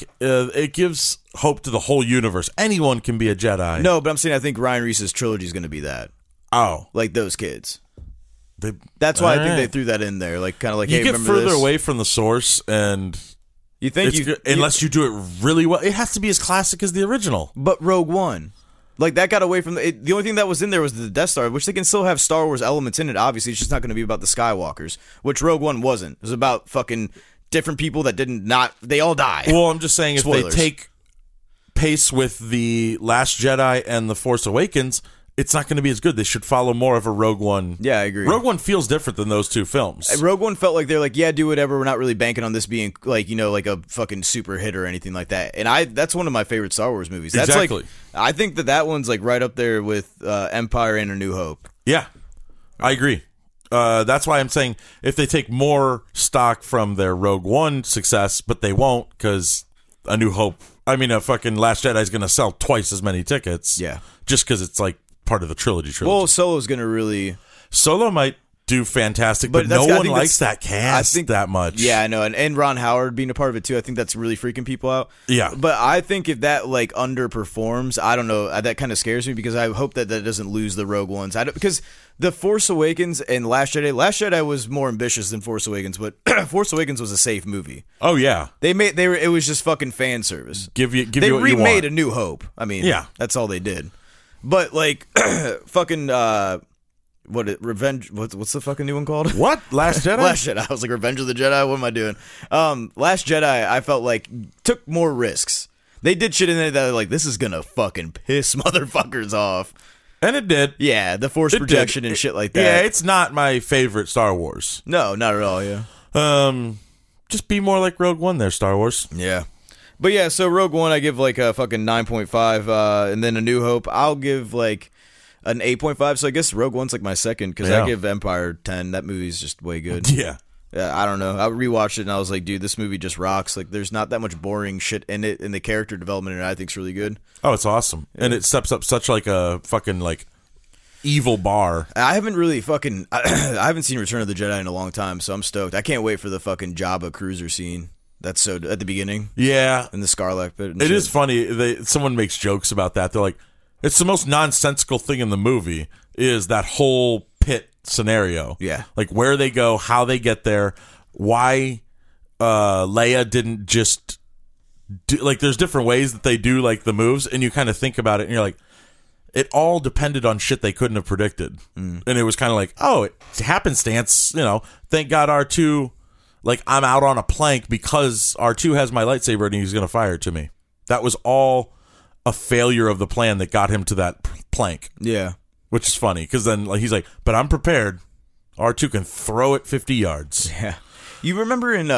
gives hope to the whole universe. Anyone can be a Jedi.
No, but I'm saying I think Ryan Reese's trilogy is going to be that.
Oh,
like those kids. That's why I think they threw that in there, like kind of like,
you get further away from the source, and
you think
unless you do it really well, it has to be as classic as the original.
But Rogue One. Like, that got away from the only thing that was in there was the Death Star, which they can still have Star Wars elements in it, obviously. It's just not going to be about the Skywalkers, which Rogue One wasn't. It was about fucking different people that they all die.
Well, I'm just saying, Spoilers. If they take pace with The Last Jedi and The Force Awakens, it's not going to be as good. They should follow more of a Rogue One.
Yeah, I agree.
Rogue One feels different than those two films.
Rogue One felt like they're like, yeah, do whatever. We're not really banking on this being like, you know, like a fucking super hit or anything like that. And that's one of my favorite Star Wars movies. That's
exactly.
Like, I think that one's like right up there with Empire and A New Hope.
Yeah, I agree. That's why I'm saying if they take more stock from their Rogue One success, but they won't because A New Hope, a fucking Last Jedi is going to sell twice as many tickets.
Yeah.
Just because it's like part of the trilogy.
Well, Solo's going to really...
Solo might do fantastic, but no one likes that cast that much.
Yeah, I know, and Ron Howard being a part of it too. I think that's really freaking people out.
Yeah,
but I think if that like underperforms, I don't know. That kind of scares me because I hope that doesn't lose the Rogue Ones. Because the Force Awakens and Last Jedi was more ambitious than Force Awakens, but Force Awakens was a safe movie.
Oh yeah,
it was just fucking fan service.
They
remade A New Hope.
Yeah,
that's all they did. But like, fucking. Revenge? What's the fucking new one called?
What? Last Jedi?
Last Jedi. I was like, Revenge of the Jedi? What am I doing? Last Jedi, I felt like took more risks. They did shit in there that like, this is gonna fucking piss motherfuckers off.
And it did.
Yeah, the force projection and shit like that.
Yeah, it's not my favorite Star Wars.
No, not at all, yeah.
Just be more like Rogue One there, Star Wars.
Yeah. But yeah, so Rogue One I give like a fucking 9.5, and then A New Hope I'll give like an 8.5, so I guess Rogue One's like my second, because I give Empire 10. That movie's just way good.
Yeah.
I don't know. I rewatched it and I was like, dude, this movie just rocks. Like, there's not that much boring shit in it, and the character development in it I think's really good.
Oh, it's awesome. Yeah. And it steps up such like a fucking like evil bar.
I haven't really fucking I haven't seen Return of the Jedi in a long time, so I'm stoked. I can't wait for the fucking Jabba cruiser scene. That's so at the beginning.
Yeah.
In the Sarlacc pit.
It is funny. Someone makes jokes about that. They're like, it's the most nonsensical thing in the movie is that whole pit scenario.
Yeah.
Like where they go, how they get there, why Leia didn't just do, like there's different ways that they do like the moves, and you kind of think about it and you're like, it all depended on shit they couldn't have predicted. And it was kind of like, oh, it's happenstance, thank God R2, like I'm out on a plank because R2 has my lightsaber and he's going to fire it to me. That was all a failure of the plan that got him to that plank.
Yeah.
Which is funny, because then he's like, but I'm prepared. R2 can throw it 50 yards.
Yeah. You remember in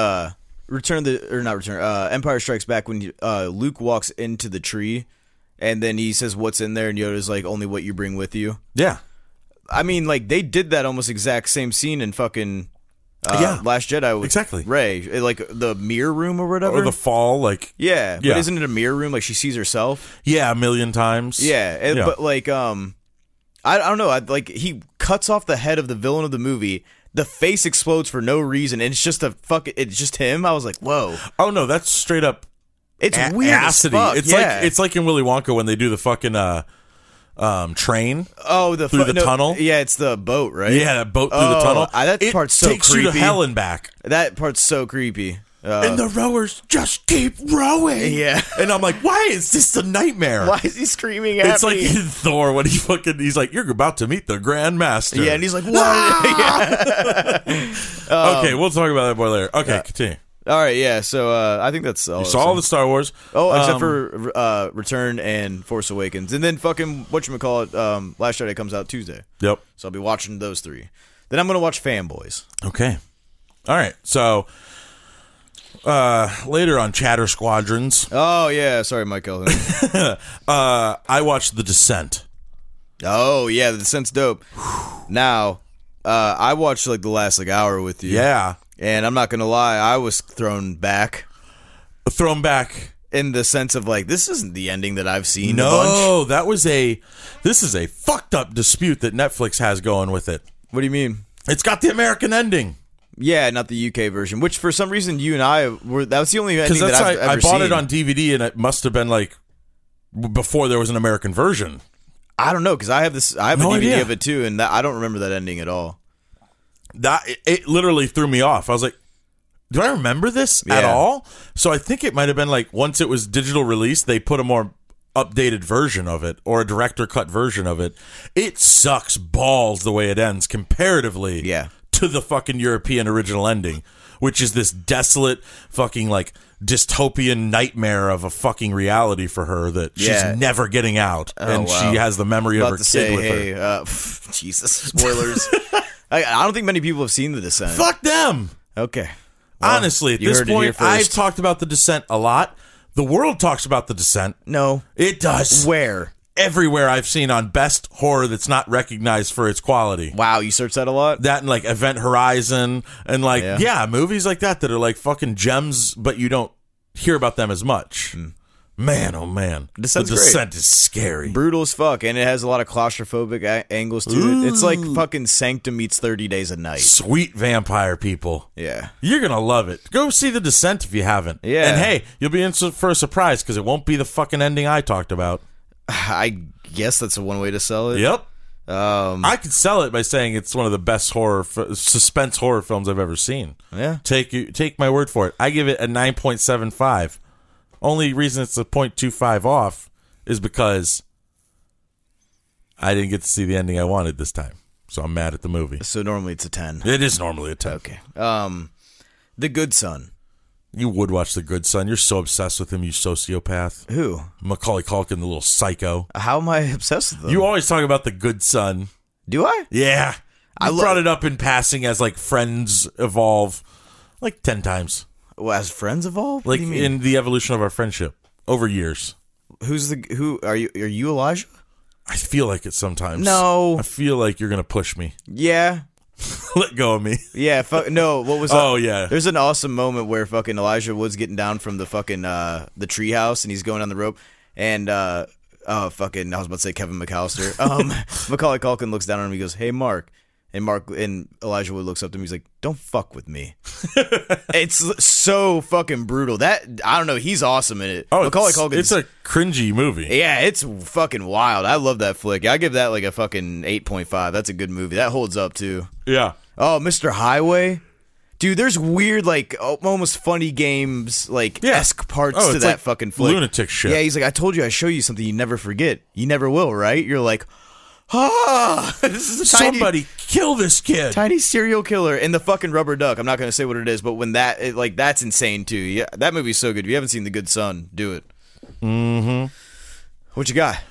Empire Strikes Back when Luke walks into the tree and then he says what's in there and Yoda's like, only what you bring with you?
Yeah.
I mean, like, they did that almost exact same scene in fucking Last Jedi with
exactly.
Rey. Like the mirror room or whatever.
Or the fall, like...
Yeah. But isn't it a mirror room? Like, she sees herself?
Yeah, a million times.
Yeah. But, like, I don't know. Like, he cuts off the head of the villain of the movie. The face explodes for no reason. And it's just it's just him. I was like, whoa.
Oh, no, that's straight up...
It's weird as fuck.
It's like in Willy Wonka when they do the fucking train.
Oh,
through the tunnel.
Yeah, it's the boat, right?
Yeah, that boat through the tunnel.
That part's so
takes
creepy.
You to hell and back.
That part's so creepy.
And the rowers just keep rowing.
Yeah,
and I'm like, why is this a nightmare?
Why is he screaming at me?
It's like in Thor when he's like, you're about to meet the Grand Master.
Yeah, and he's like, what?
Okay, we'll talk about that more later. Okay, continue.
All right, yeah. So I think that's all.
You saw all the Star Wars.
Oh, except for Return and Force Awakens, and then fucking whatchamacallit, Last Jedi comes out Tuesday.
Yep.
So I'll be watching those three. Then I'm gonna watch Fanboys.
Okay. All right. So later on Chatter Squadrons.
Oh yeah, sorry, Mike Elvin.
I watched The Descent.
Oh yeah, The Descent's dope. Now, I watched like the last hour with you.
Yeah.
And I'm not going to lie, I was thrown back.
Thrown back?
In the sense of, like, this isn't the ending that I've seen
No, this is a fucked up dispute that Netflix has going with it.
What do you mean?
It's got the American ending.
Yeah, not the UK version, which for some reason you and I were, that was the only ending that I've ever seen.
I bought it on DVD and it must have been, like, before there was an American version.
I don't know, because I have a DVD of it too, and I don't remember that ending at all.
It literally threw me off. I was like, do I remember this at all? So I think it might have been like once it was digital release, they put a more updated version of it or a director cut version of it. It sucks balls the way it ends comparatively to the fucking European original ending, which is this desolate fucking like dystopian nightmare of a fucking reality for her that she's never getting out. She has the memory of her kid with her.
Jesus, spoilers. I don't think many people have seen The Descent.
Fuck them.
Okay. Well,
honestly, at this point, I've talked about The Descent a lot. The world talks about The Descent.
No.
It does.
Where?
Everywhere I've seen on best horror that's not recognized for its quality.
Wow, you search that a lot?
That and like Event Horizon and like, movies like that are like fucking gems, but you don't hear about them as much. Man, oh man. The Descent is scary.
Brutal as fuck, and it has a lot of claustrophobic angles to it. It's like fucking Sanctum meets 30 Days a Night.
Sweet vampire people.
Yeah.
You're going to love it. Go see The Descent if you haven't.
Yeah.
And hey, you'll be in for a surprise because it won't be the fucking ending I talked about.
I guess that's one way to sell it.
Yep. I could sell it by saying it's one of the best suspense horror films I've ever seen.
Yeah.
Take my word for it. I give it a 9.75. Only reason it's a 0.25 off is because I didn't get to see the ending I wanted this time. So I'm mad at the movie.
So normally it's a 10.
It is normally a 10.
Okay. The Good Son.
You would watch The Good Son. You're so obsessed with him, you sociopath.
Who?
Macaulay Culkin, the little psycho.
How am I obsessed with them?
You always talk about The Good Son.
Do I?
Yeah. I brought it up in passing as like friends evolve like 10 times.
Well, as friends evolve?
Like
What do you mean?
in the evolution of our friendship over years.
Who are you? Are you Elijah?
I feel like it sometimes.
No.
I feel like you're going to push me.
Yeah.
Let go of me.
Yeah, no, what was
Oh, yeah.
There's an awesome moment where fucking Elijah Wood's getting down from the fucking the treehouse and he's going down the rope and fucking I was about to say Kevin McAllister. Macaulay Culkin looks down on him and he goes, "Hey Mark." And Elijah Wood looks up to him, he's like, "Don't fuck with me." It's so fucking brutal. That I don't know, he's awesome in it.
Oh,
Macaulay Culkin.
It's a cringy movie.
Yeah, it's fucking wild. I love that flick. I give that like a fucking 8.5. That's a good movie. That holds up too.
Yeah.
Oh, Mr. Highway. Dude, there's weird, like, almost funny games, like, esque parts to
it's
that
like
fucking flick.
lunatic shit.
Yeah, he's like, "I told you I'd show you something you never forget. You never will, right?" You're like, this is a
Somebody kill this kid.
tiny serial killer in the fucking rubber duck. I'm not going to say what it is, but when that's insane, too. Yeah, that movie's so good. If you haven't seen The Good Son, do it.
Mm-hmm.
What you got?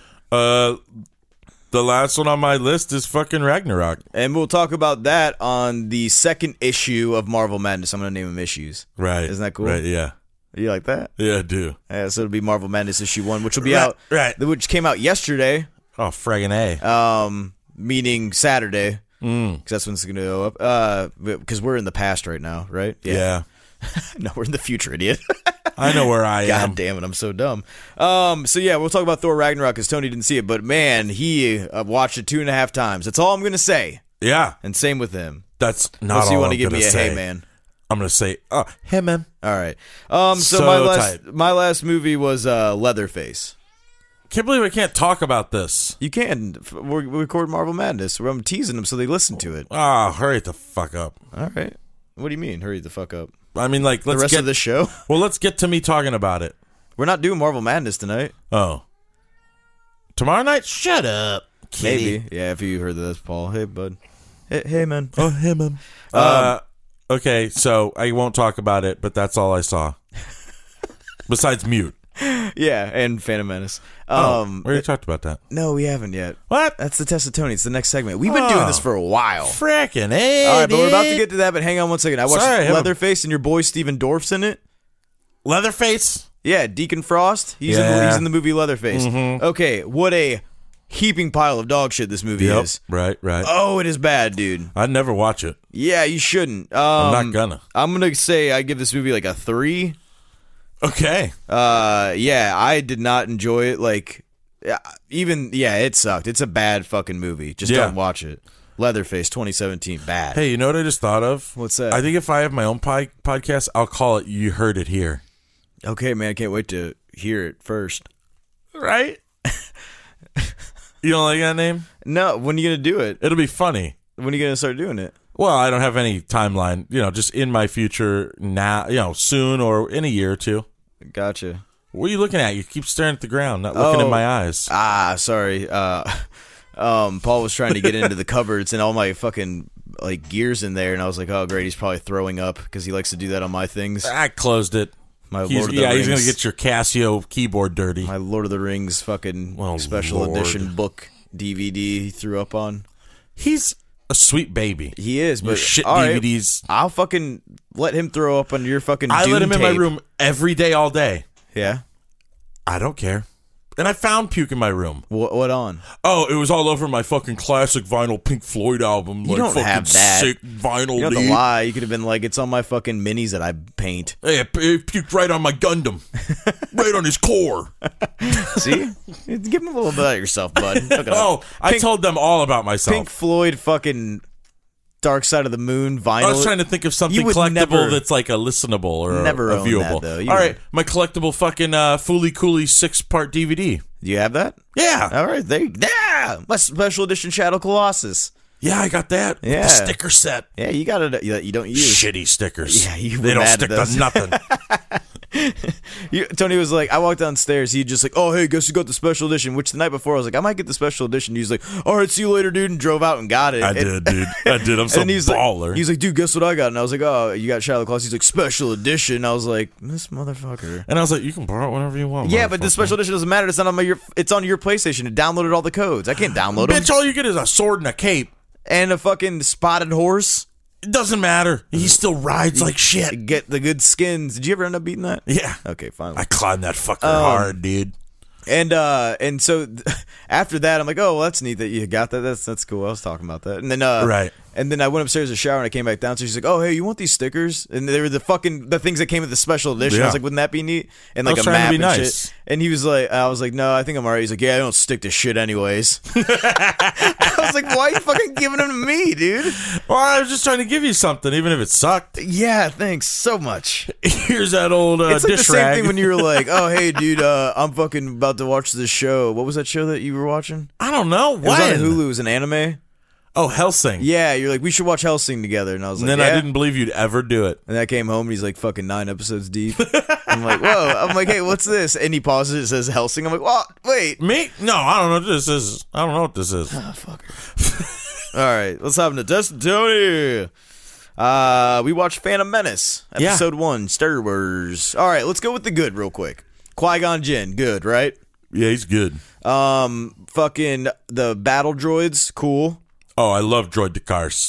The last one on my list is fucking Ragnarok.
And we'll talk about that on the second issue of Marvel Madness. I'm going to name them issues.
Right.
Isn't that cool?
Right, yeah.
You like that?
Yeah, I do.
Yeah, so it'll be Marvel Madness issue 1, which will be out.
Right.
Which came out yesterday.
Oh, friggin' A.
Meaning Saturday. Because that's when it's going to go up. Because we're in the past right now, right?
Yeah.
No, we're in the future, idiot.
I know where I am.
God damn it, I'm so dumb. So yeah, we'll talk about Thor Ragnarok because Tony didn't see it, but man, he watched it 2.5 times. That's all I'm gonna say.
Yeah,
and same with him.
That's not
Unless
all
you want to
I'm
give me
gonna
a
say.
hey man.
I'm gonna say, hey man.
All right. So
So
my last movie was Leatherface.
Can't believe I can't talk about this.
You can. We record Marvel Madness. I'm teasing them so they listen to it.
Hurry the fuck up.
All right. What do you mean? Hurry the fuck up.
I mean, like, let's
the rest
get
of the show.
Well, let's get to me talking about it.
We're not doing Marvel Madness tonight.
Oh, tomorrow night? Shut up, kitty.
Maybe. Yeah. If you heard this, Paul. Hey, bud. Hey, man.
Oh, hey, man. Okay, so I won't talk about it, but that's all I saw. Besides Mute.
Yeah, and Phantom Menace.
We already talked about that.
No, we haven't yet.
What?
That's the test of Tony. It's the next segment. We've been doing this for a while.
Frickin' A.
All right, but we're about to get to that, but hang on one second. I watched
Sorry,
Leatherface and your boy Steven Dorff's in it.
Leatherface?
Yeah, Deacon Frost. He's in the movie Leatherface.
Mm-hmm.
Okay, what a heaping pile of dog shit this movie is.
Right.
Oh, it is bad, dude.
I'd never watch it.
Yeah, you shouldn't.
I'm not gonna.
I'm gonna say I give this movie like a 3.
Okay.
Yeah, I did not enjoy it. Like, it sucked. It's a bad fucking movie. Just don't watch it. Leatherface 2017, bad.
Hey, you know what I just thought of?
What's that?
I think if I have my own podcast, I'll call it You Heard It Here.
Okay, man, I can't wait to hear it first.
Right? You don't like that name?
No, when are you gonna do it?
It'll be funny.
When are you gonna start doing it?
Well, I don't have any timeline. Just in my future now, soon or in a year or two.
Gotcha.
What are you looking at? You keep staring at the ground, not looking in my eyes.
Sorry. Paul was trying to get into the cupboards and all my fucking like gears in there, and I was like, oh great, he's probably throwing up because he likes to do that on my things.
I closed it.
Lord of the Rings.
He's gonna get your Casio keyboard dirty.
My Lord of the Rings fucking special
Lord.
edition book DVD he threw up on.
He's a sweet baby.
He is, but
your shit
right,
DVDs.
I'll fucking let him throw up on your fucking
I
Dune
let him in
tape.
my room every day, all day.
Yeah.
I don't care. And I found puke in my room.
What on?
Oh, it was all over my fucking classic vinyl Pink Floyd album.
You don't
fucking
have that.
Sick vinyl.
You don't have to lie. You could have been like, it's on my fucking minis that I paint.
Hey, it puked right on my Gundam. Right on his core.
See? Give him a little bit of yourself, bud.
I told them all about myself.
Pink Floyd fucking Dark Side of the Moon vinyl.
I was trying to think of something collectible that's like a listenable or
never
a
own
viewable.
that, though.
All right, my collectible fucking Fooly Cooley 6-part DVD.
Do you have that?
Yeah.
All right, my special edition Shadow Colossus.
Yeah, I got that.
Yeah.
The sticker set.
Yeah, you got it. You don't use
Shitty stickers.
Yeah,
they don't stick to nothing.
Tony was like, I walked downstairs. He just like, oh, hey, guess who got the special edition? Which the night before I was like, I might get the special edition. He's like, all right, see you later, dude, and drove out and got it.
I did, dude. I did. I'm so baller.
Like, he's like, dude, guess what I got? And I was like, oh, you got Shadow of the Colossus. He's like, special edition. I was like, this motherfucker.
And I was like, you can borrow it whenever you want.
Yeah, but the special edition doesn't matter. It's not on it's on your PlayStation. It downloaded all the codes. I can't download them.
Bitch, all you get is a sword and a cape.
And a fucking spotted horse.
It doesn't matter. He still rides like shit.
Get the good skins. Did you ever end up beating that?
Yeah.
Okay, fine.
I climbed that fucker hard, dude.
And so after that, I'm like, oh, well, that's neat that you got that. That's cool. I was talking about that. And then
right.
And then I went upstairs to shower and I came back downstairs. She's like, oh, hey, you want these stickers? And they were the things that came with the special edition.
Yeah.
I was like, wouldn't that be neat? And like a map and shit. And he was like, I was like, no, I think I'm alright. He's like, yeah, I don't stick to shit anyways. I was like, why are you fucking giving them to me, dude?
Well, I was just trying to give you something, even if it sucked.
Yeah, thanks so much.
Here's that old
it's like
dish
the same
rag.
thing when you were like, oh, hey, dude, I'm fucking about to watch this show. What was that show that you were watching?
I don't know.
It was on Hulu. It was an anime.
Oh, Hellsing.
Yeah, you're like, we should watch Hellsing together. And I was like,
and then I didn't believe you'd ever do it.
And I came home and he's like fucking 9 episodes deep. I'm like, whoa. I'm like, hey, what's this? And he pauses. It says Hellsing. I'm like, what? Wait.
Me? No, I don't know what this is. I don't know what this is.
Oh, fucker. All right, let's have an test, Tony. We watched Phantom Menace, episode 1, Star Wars. All right, let's go with the good real quick. Qui-Gon Jinn, good, right?
Yeah, he's good.
Fucking the battle droids, cool.
Oh, I love Droid Dakars.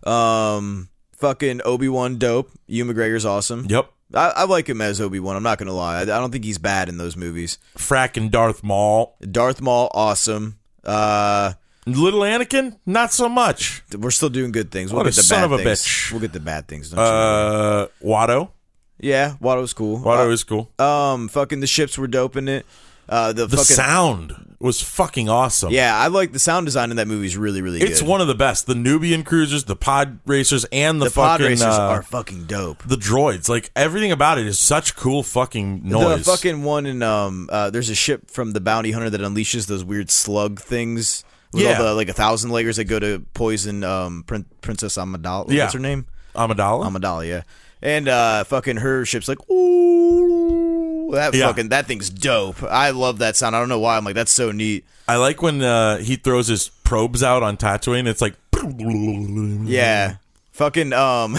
Fucking Obi-Wan, dope. Ewan McGregor's awesome.
Yep.
I like him as Obi-Wan. I'm not gonna lie. I don't think he's bad in those movies.
Frackin' Darth Maul.
Darth Maul, awesome.
Little Anakin, not so much.
We're still doing good things. We'll
What
get
a
the
son
bad
of a
things.
bitch.
We'll get the bad things. Don't you?
Watto.
Yeah, Watto's cool.
Watto is cool.
Fucking the ships were dope in it. The fucking
sound was fucking awesome.
Yeah, I like the sound design in that movie is really, really good.
It's one of the best. The Nubian cruisers, the pod racers, and the
pod
fucking
racers are fucking dope.
The droids, like everything about it is such cool fucking noise.
The fucking one in there's a ship from the bounty hunter that unleashes those weird slug things. With all the, like 1,000 layers that go to poison Princess Amidala.
Yeah.
What's her name?
Amidala?
Amidala, yeah. And fucking her ship's like, ooh. That thing's dope. I love that sound. I don't know why. I'm like, that's so neat.
I like when he throws his probes out on Tatooine. It's like,
yeah. Fucking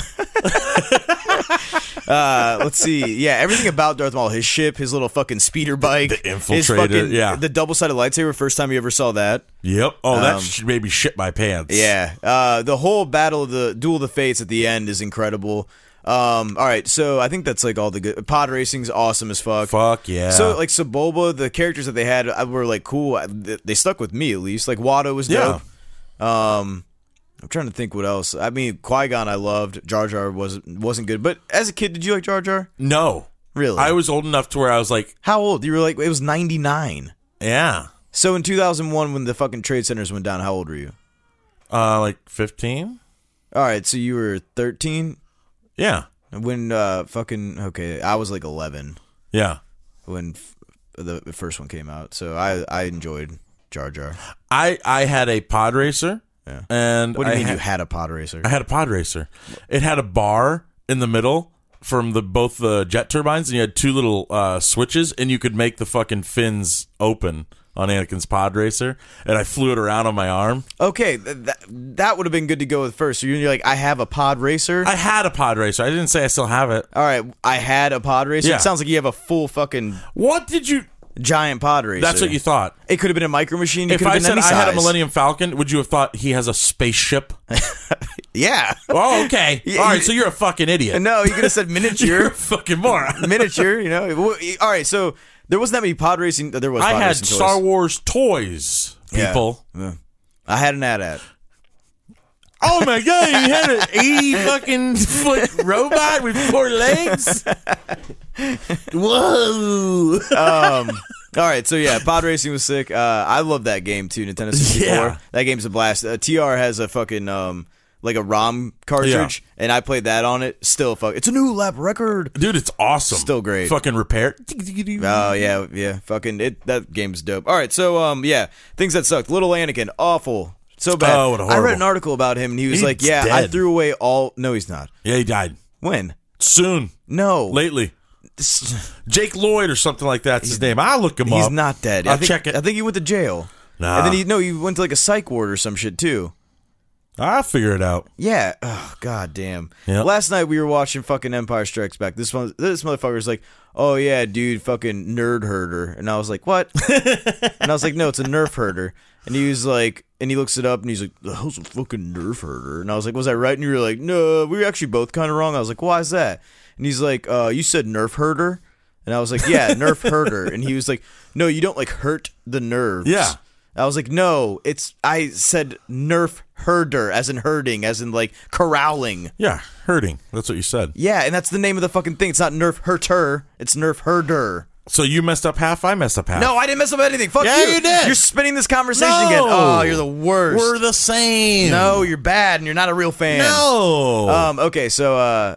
let's see. Yeah, everything about Darth Maul, his ship, his little fucking speeder bike,
the infiltrator,
the double-sided lightsaber, first time you ever saw that.
Yep. Oh, that made me shit my pants.
Yeah. The whole battle of the Duel of the Fates at the end is incredible. All right, so I think that's like all the good. Pod racing's awesome as fuck.
Fuck yeah.
So like Sebulba, the characters that they had were like cool. They stuck with me at least. Like Watto was dope. I'm trying to think what else. I mean, Qui-Gon I loved. Jar Jar wasn't good. But as a kid, did you like Jar Jar?
No.
Really?
I was old enough to where I was like,
how old? You were like, it was 99.
Yeah.
So in 2001, when the fucking trade centers went down, how old were you?
Like 15.
All right, so you were 13.
Yeah.
When okay, I was like 11.
Yeah.
When the first one came out, so I enjoyed Jar Jar.
I had a pod racer.
Yeah.
And
what do you mean you had a pod racer?
I had a pod racer. It had a bar in the middle from both the jet turbines, and you had two little switches, and you could make the fucking fins open on Anakin's pod racer, and I flew it around on my arm.
Okay, that would have been good to go with first. So you're like, I have a pod racer?
I had a pod racer. I didn't say I still have it.
All right, I had a pod racer?
Yeah.
It sounds like you have a full fucking...
What did you...
Giant pod racer.
That's what you thought.
It could have been a micro machine.
If I said I had a Millennium Falcon, would you have thought he has a spaceship?
Yeah.
Oh, okay.
Yeah,
all right, so you're a fucking idiot.
No, you could have said miniature.
You're a fucking moron.
Miniature, you know. All right, so there wasn't that many pod racing. There was.
I
pod
had
racing
Star
toys.
Wars toys, people.
Yeah. I had an AT-AT.
Oh my god, you had an 80 fucking foot robot with 4 legs? Whoa.
All right, so yeah, pod racing was sick. I love that game too, Nintendo 64.
Yeah.
That game's a blast. TR has a fucking like a ROM cartridge, and I played that on it. Still it's a new lap record.
Dude, it's awesome.
Still great.
Fucking repair.
Oh yeah. Fucking that game's dope. All right, so yeah, things that sucked. Little Anakin, awful. So bad.
Oh, what a
I read
horrible.
an article about him, and he was
He's
like, "Yeah,
dead.
I threw away all." No, he's not.
Yeah, he died.
When?
Soon.
No.
Lately. Jake Lloyd or something like that's his name. I'll look him up.
He's not dead.
I'll check it.
I think he went to jail.
Nah.
And then he went to like a psych ward or some shit too.
I'll figure it out.
Yeah. Oh, god damn.
Yep.
Last night we were watching fucking Empire Strikes Back. This motherfucker was like, oh yeah, dude, fucking nerd herder. And I was like, what? And I was like, no, it's a nerf herder. And he was like, and he looks it up and he's like, the hell's a fucking nerf herder? And I was like, was I right? And you were like, no, we were actually both kind of wrong. I was like, why is that? And he's like, you said nerf herder? And I was like, yeah, nerf herder. And he was like, no, you don't like hurt the nerves.
Yeah.
I was like, no, I said nerf herder, as in herding, as in like corralling.
Yeah, herding. That's what you said.
Yeah, and that's the name of the fucking thing. It's not nerf herter, it's nerf herder.
So you messed up half, I messed up half.
No, I didn't mess up anything. Fuck
Yeah, you did.
You're spinning this conversation
No.
again. Oh, you're the worst.
We're the same.
No, you're bad and you're not a real fan.
No.
Okay, so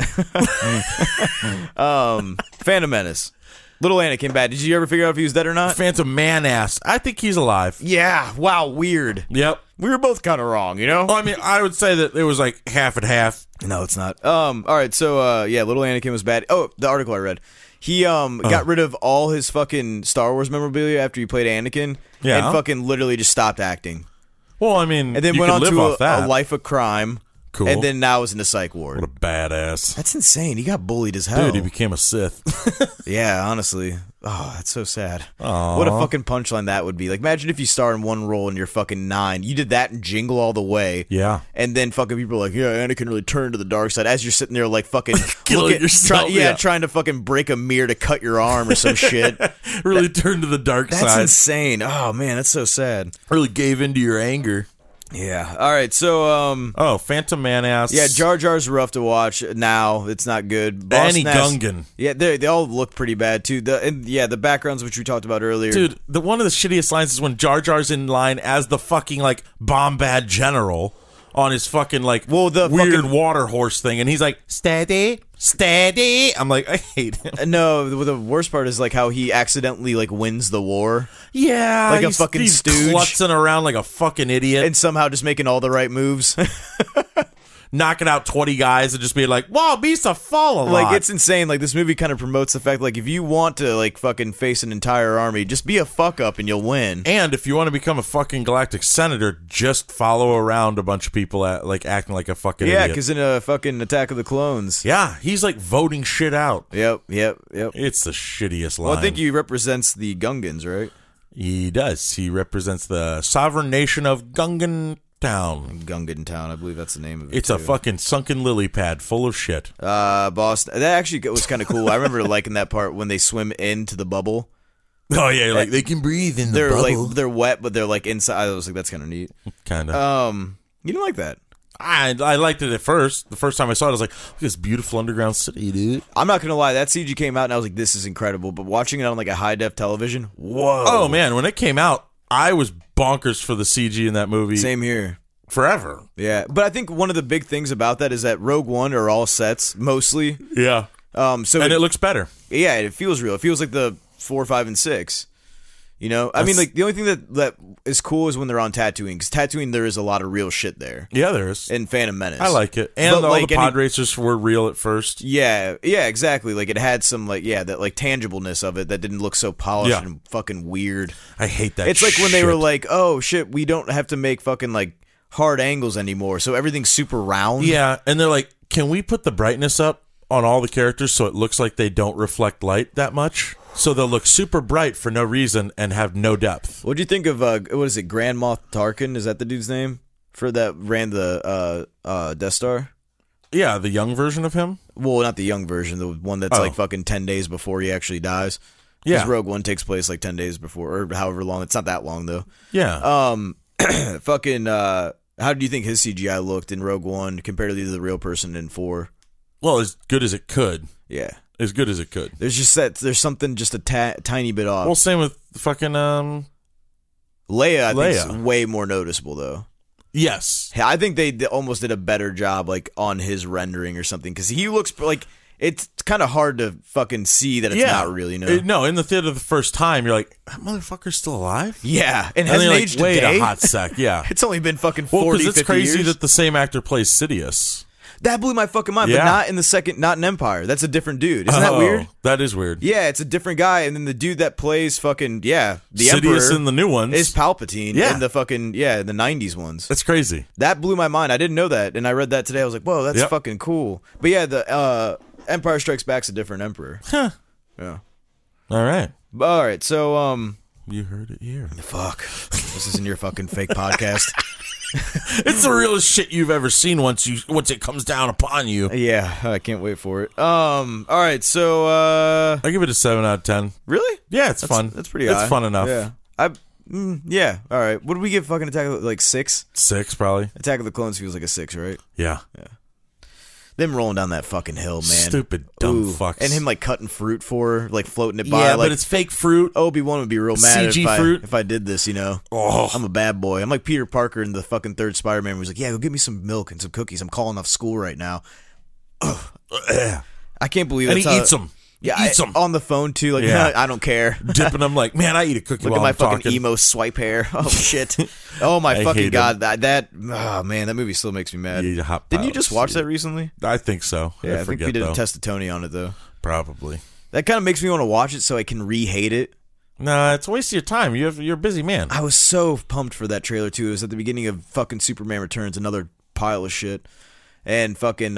Phantom Menace. Little Anakin bad. Did you ever figure out if he was dead or not?
Phantom Man-ass. I think he's alive.
Yeah. Wow, weird.
Yep.
We were both kind of wrong, you know?
Well, I mean, I would say that it was like half and half.
No, it's not. All right, so yeah, Little Anakin was bad. Oh, the article I read. He got rid of all his fucking Star Wars memorabilia after he played Anakin.
Yeah.
And fucking literally just stopped acting.
Well, I mean,
And then
you
went
could
on
live
to
off that.
a life of crime.
Cool.
And then now is in the psych ward.
What a badass.
That's insane. He got bullied as hell.
Dude, he became a Sith.
Yeah, honestly. Oh, that's so sad.
Aw.
What a fucking punchline that would be. Like, imagine if you star in one role and you're fucking 9. You did that in Jingle All the Way.
Yeah.
And then fucking people are like, yeah, Anakin really turned to the dark side. As you're sitting there like fucking
Killing yourself,
trying to fucking break a mirror to cut your arm or some shit.
Really turned to the dark
That's
side.
insane. Oh, man, that's so sad.
Really gave into your anger.
Yeah. All right, so,
Oh, Phantom Man-ass.
yeah, Jar Jar's rough to watch now. It's not good. Boss
Annie
Nass-
Gungan.
Yeah, they all look pretty bad, too. The backgrounds, which we talked about earlier.
Dude, one of the shittiest lines is when Jar Jar's in line as the fucking, like, Bombad general on his fucking, like,
the
weird
fucking-
water horse thing. And he's like, steady, steady. I'm like, I hate him.
No, the worst part is like how he accidentally like wins the war
Yeah.
Like a fucking
he's
stooge.
klutzing around like a fucking idiot.
and somehow just making all the right moves.
knocking out 20 guys and just being like, wow, beast a fall a lot.
Like, it's insane. Like, this movie kind of promotes the fact, like, if you want to, like, fucking face an entire army, just be a fuck up and you'll win.
And if you want to become a fucking galactic senator, just follow around a bunch of people like acting like a fucking
Yeah,
idiot.
because in a fucking Attack of the Clones.
Yeah, he's like voting shit out.
Yep.
It's the shittiest line.
Well, I think he represents the Gungans, right?
He does. He represents the sovereign nation of Gungan Town.
Gungan Town, I believe that's the name of it.
It's a fucking sunken lily pad full of shit.
Boston. That actually was kind of cool. I remember liking that part when they swim into the bubble.
Oh yeah, like they can breathe in the
They're
bubble.
like they're wet, but they're like inside. I was like, that's kind of neat.
Kind of.
You didn't like that?
I liked it at first. The first time I saw it, I was like, look at this beautiful underground city, dude.
I'm not gonna lie. That CG came out, and I was like, this is incredible. But watching it on like a high def television, whoa!
Oh man, when it came out, I was bonkers for the CG in that movie.
Same here.
Forever.
Yeah, but I think one of the big things about that is that Rogue One are all sets mostly.
Yeah.
So
And it looks better.
yeah, it feels real. It feels like the 4, 5, and 6. You know, I mean, like the only thing that is cool is when they're on Tatooine, because Tatooine there is a lot of real shit there.
Yeah, there is.
In Phantom Menace,
I like it. And
But,
all
like,
the pod racers were real at first.
Yeah, exactly. Like it had some that like tangibleness of it that didn't look so polished
Yeah.
and fucking weird.
I hate that.
It's like when they
shit.
were like, oh shit, we don't have to make fucking like hard angles anymore, so everything's super round.
Yeah, and they're like, can we put the brightness up on all the characters so it looks like they don't reflect light that much? So they'll look super bright for no reason and have no depth.
What do you think of what is it, Grand Moff Tarkin? Is that the dude's name for that ran the Death Star?
Yeah, the young version of him.
Well, not the young version, the one that's like fucking 10 days before he actually dies.
Yeah.
Because Rogue One takes place like 10 days before, or however long. It's not that long though.
Yeah.
Fucking. How do you think his CGI looked in Rogue One compared to the real person in 4?
Well, as good as it could.
Yeah.
As good as it could.
There's something just a tiny bit off.
Well, same with fucking
Leia, I think, is way more noticeable though.
Yes.
I think they almost did a better job, like on his rendering or something, because he looks like it's kind of hard to fucking see that it's not real. You know?
No, in the theater the first time, you're like, that motherfucker's still alive?
Yeah, and
And
hasn't
then you're
aged
like, wait
a day.
a hot sec. Yeah.
It's only been fucking
Well,
40,
because it's
50
crazy
years.
that the same actor plays Sidious.
That blew my fucking mind,
Yeah.
but not in the second, not in Empire. That's a different dude. Isn't that weird?
That is weird.
Yeah, it's a different guy, and then the dude that plays fucking the
Sidious
Emperor
in the new ones
is Palpatine.
Yeah.
in the fucking the 90s ones.
That's crazy.
That blew my mind. I didn't know that, and I read that today. I was like, whoa, that's
Yep.
fucking cool. But yeah, the Empire Strikes Back's a different Emperor.
Huh.
Yeah.
All right.
All right, so
You heard it here.
fuck. This isn't your fucking fake podcast.
It's the realest shit you've ever seen once it comes down upon you.
Yeah, I can't wait for it. All right, so
I give it a 7 out of 10.
really?
Yeah, it's fun.
That's pretty high.
It's fun enough.
Yeah. Yeah. All right. What did we give fucking Attack of the, like 6?
6 probably.
Attack of the Clones feels like a 6, right?
Yeah.
Them rolling down that fucking hill, man.
Stupid dumb fucks.
And him like cutting fruit for her, like floating it by.
Yeah,
like,
but it's fake fruit.
Obi-Wan would be real mad
CG fruit.
if I did this, you know.
Oh.
I'm a bad boy. I'm like Peter Parker in the fucking third Spider-Man where he's like, yeah, go get me some milk and some cookies. I'm calling off school right now.
Yeah.
I can't believe
And
that's
he
how-
eats them.
Yeah,
Eats them.
on the phone too. Like,
Yeah.
I don't care.
Dipping them like, man, I eat a cookie
Look
while
at my
I'm
fucking
talking.
emo swipe hair. Oh shit. Oh my
I
fucking
hate
god. Oh man, that movie still makes me mad.
You eat a hot
Didn't you
pile
just
of
watch
shit.
that recently?
I think so.
Yeah, I think
forget
we did
though.
a test of Tony on it though.
Probably.
That kind of makes me want to watch it so I can re-hate it.
Nah, it's a waste of your time. You're a busy man.
I was so pumped for that trailer too. It was at the beginning of fucking Superman Returns, another pile of shit. And fucking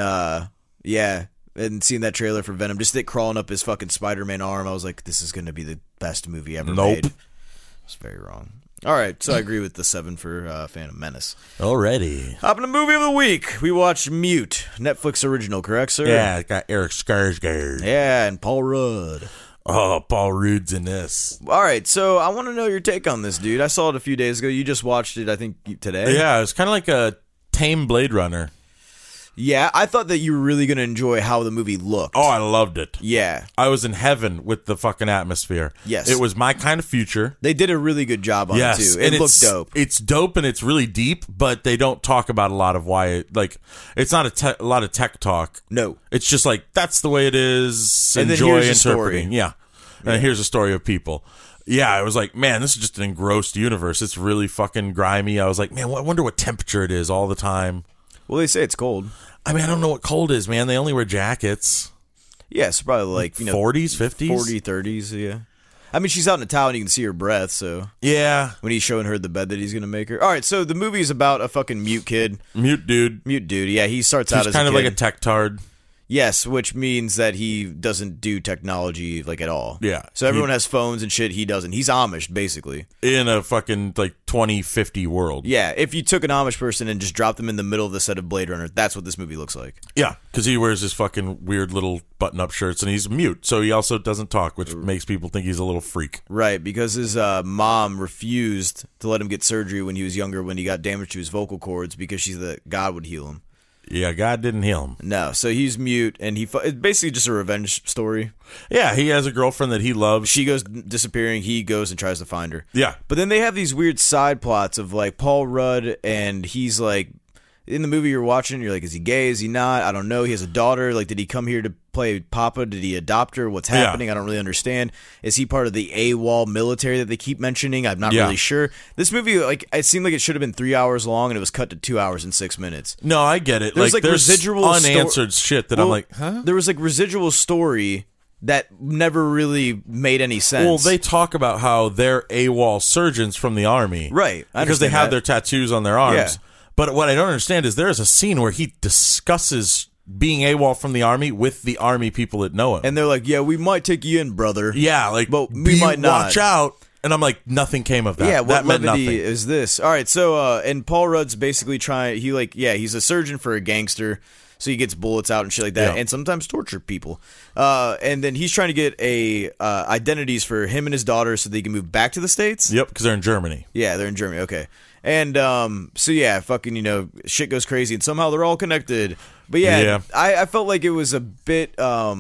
yeah, and seeing that trailer for Venom, just it crawling up his fucking Spider-Man arm, I was like, this is gonna be the best movie ever
Nope.
made. It's very wrong. All right, so I agree with the 7 for Phantom Menace.
Already.
Hopping to movie of the week, we watched Mute, Netflix original, correct, sir?
Yeah, it got Eric Skarsgård.
Yeah, and Paul Rudd.
Oh, Paul Rudd's in this.
All right, so I want to know your take on this, dude. I saw it a few days ago. You just watched it, I think, today.
Yeah, it's kind of like a tame Blade Runner.
Yeah, I thought that you were really going to enjoy how the movie looked.
Oh, I loved it.
Yeah.
I was in heaven with the fucking atmosphere.
Yes.
It was my kind of future.
They did a really good job on
Yes.
it, too.
And
It looked dope.
It's dope and it's really deep, but they don't talk about a lot of why it, like, it's not a lot of tech talk.
No.
It's just like, that's the way it is.
And then
Enjoy
here's the story.
interpreting. Yeah. And here's a story of people. Yeah, I was like, man, this is just an engrossed universe. It's really fucking grimy. I was like, man, I wonder what temperature it is all the time.
Well, they say it's cold.
I mean, I don't know what cold is, man. They only wear jackets.
Yeah, it's probably like,
40s, 50s?
40, 30s, yeah. I mean, she's out in a towel and you can see her breath, so
Yeah.
when he's showing her the bed that he's going to make her. All right, so the movie's about a fucking mute kid.
Mute dude.
Mute dude, yeah, he starts out
He's
as
kind
a
of
kid.
like a tech tard.
Yes, which means that he doesn't do technology like at all.
Yeah.
So everyone has phones and shit. He doesn't. He's Amish, basically.
In a fucking like 2050 world.
Yeah. If you took an Amish person and just dropped them in the middle of the set of Blade Runner, that's what this movie looks like.
Yeah, because he wears his fucking weird little button-up shirts, and he's mute, so he also doesn't talk, which makes people think he's a little freak.
Right, because his mom refused to let him get surgery when he was younger, when he got damage to his vocal cords, because she said that God would heal him.
Yeah, God didn't heal him.
No, so he's mute, and it's basically just a revenge story.
Yeah, he has a girlfriend that he loves.
She goes disappearing, he goes and tries to find her.
Yeah.
But then they have these weird side plots of like Paul Rudd, and he's like, in the movie you're watching, you're like, is he gay? Is he not? I don't know. He has a daughter. Like, did he come here to play Papa? Did he adopt her? What's happening?
Yeah.
I don't really understand. Is he part of the AWOL military that they keep mentioning? I'm not
Yeah.
really sure. This movie, like, it seemed like it should have been 3 hours long, and it was cut to 2 hours and 6 minutes.
No, I get it.
There's, like,
there's
residual
unanswered shit that I'm
Well,
like, huh?
There was like residual story that never really made any sense.
Well, they talk about how they're AWOL surgeons from the army.
Right. I
Because they
understand
have
that.
their tattoos on their arms.
Yeah.
But what I don't understand is there is a scene where he discusses being AWOL from the army with the army people that know him.
And they're like, yeah, we might take you in, brother.
yeah, like,
But we might not.
Watch out. And I'm like, nothing came of that.
Yeah, what
that meant
levity
nothing.
is this? All right, so and Paul Rudd's basically trying. He's a surgeon for a gangster, so he gets bullets out and shit like that,
Yeah.
and sometimes torture people. And then he's trying to get identities for him and his daughter so they can move back to the States.
Yep, because they're in Germany.
Yeah, they're in Germany. Okay, and so yeah, fucking shit goes crazy, and somehow they're all connected. But yeah. I felt like it was a bit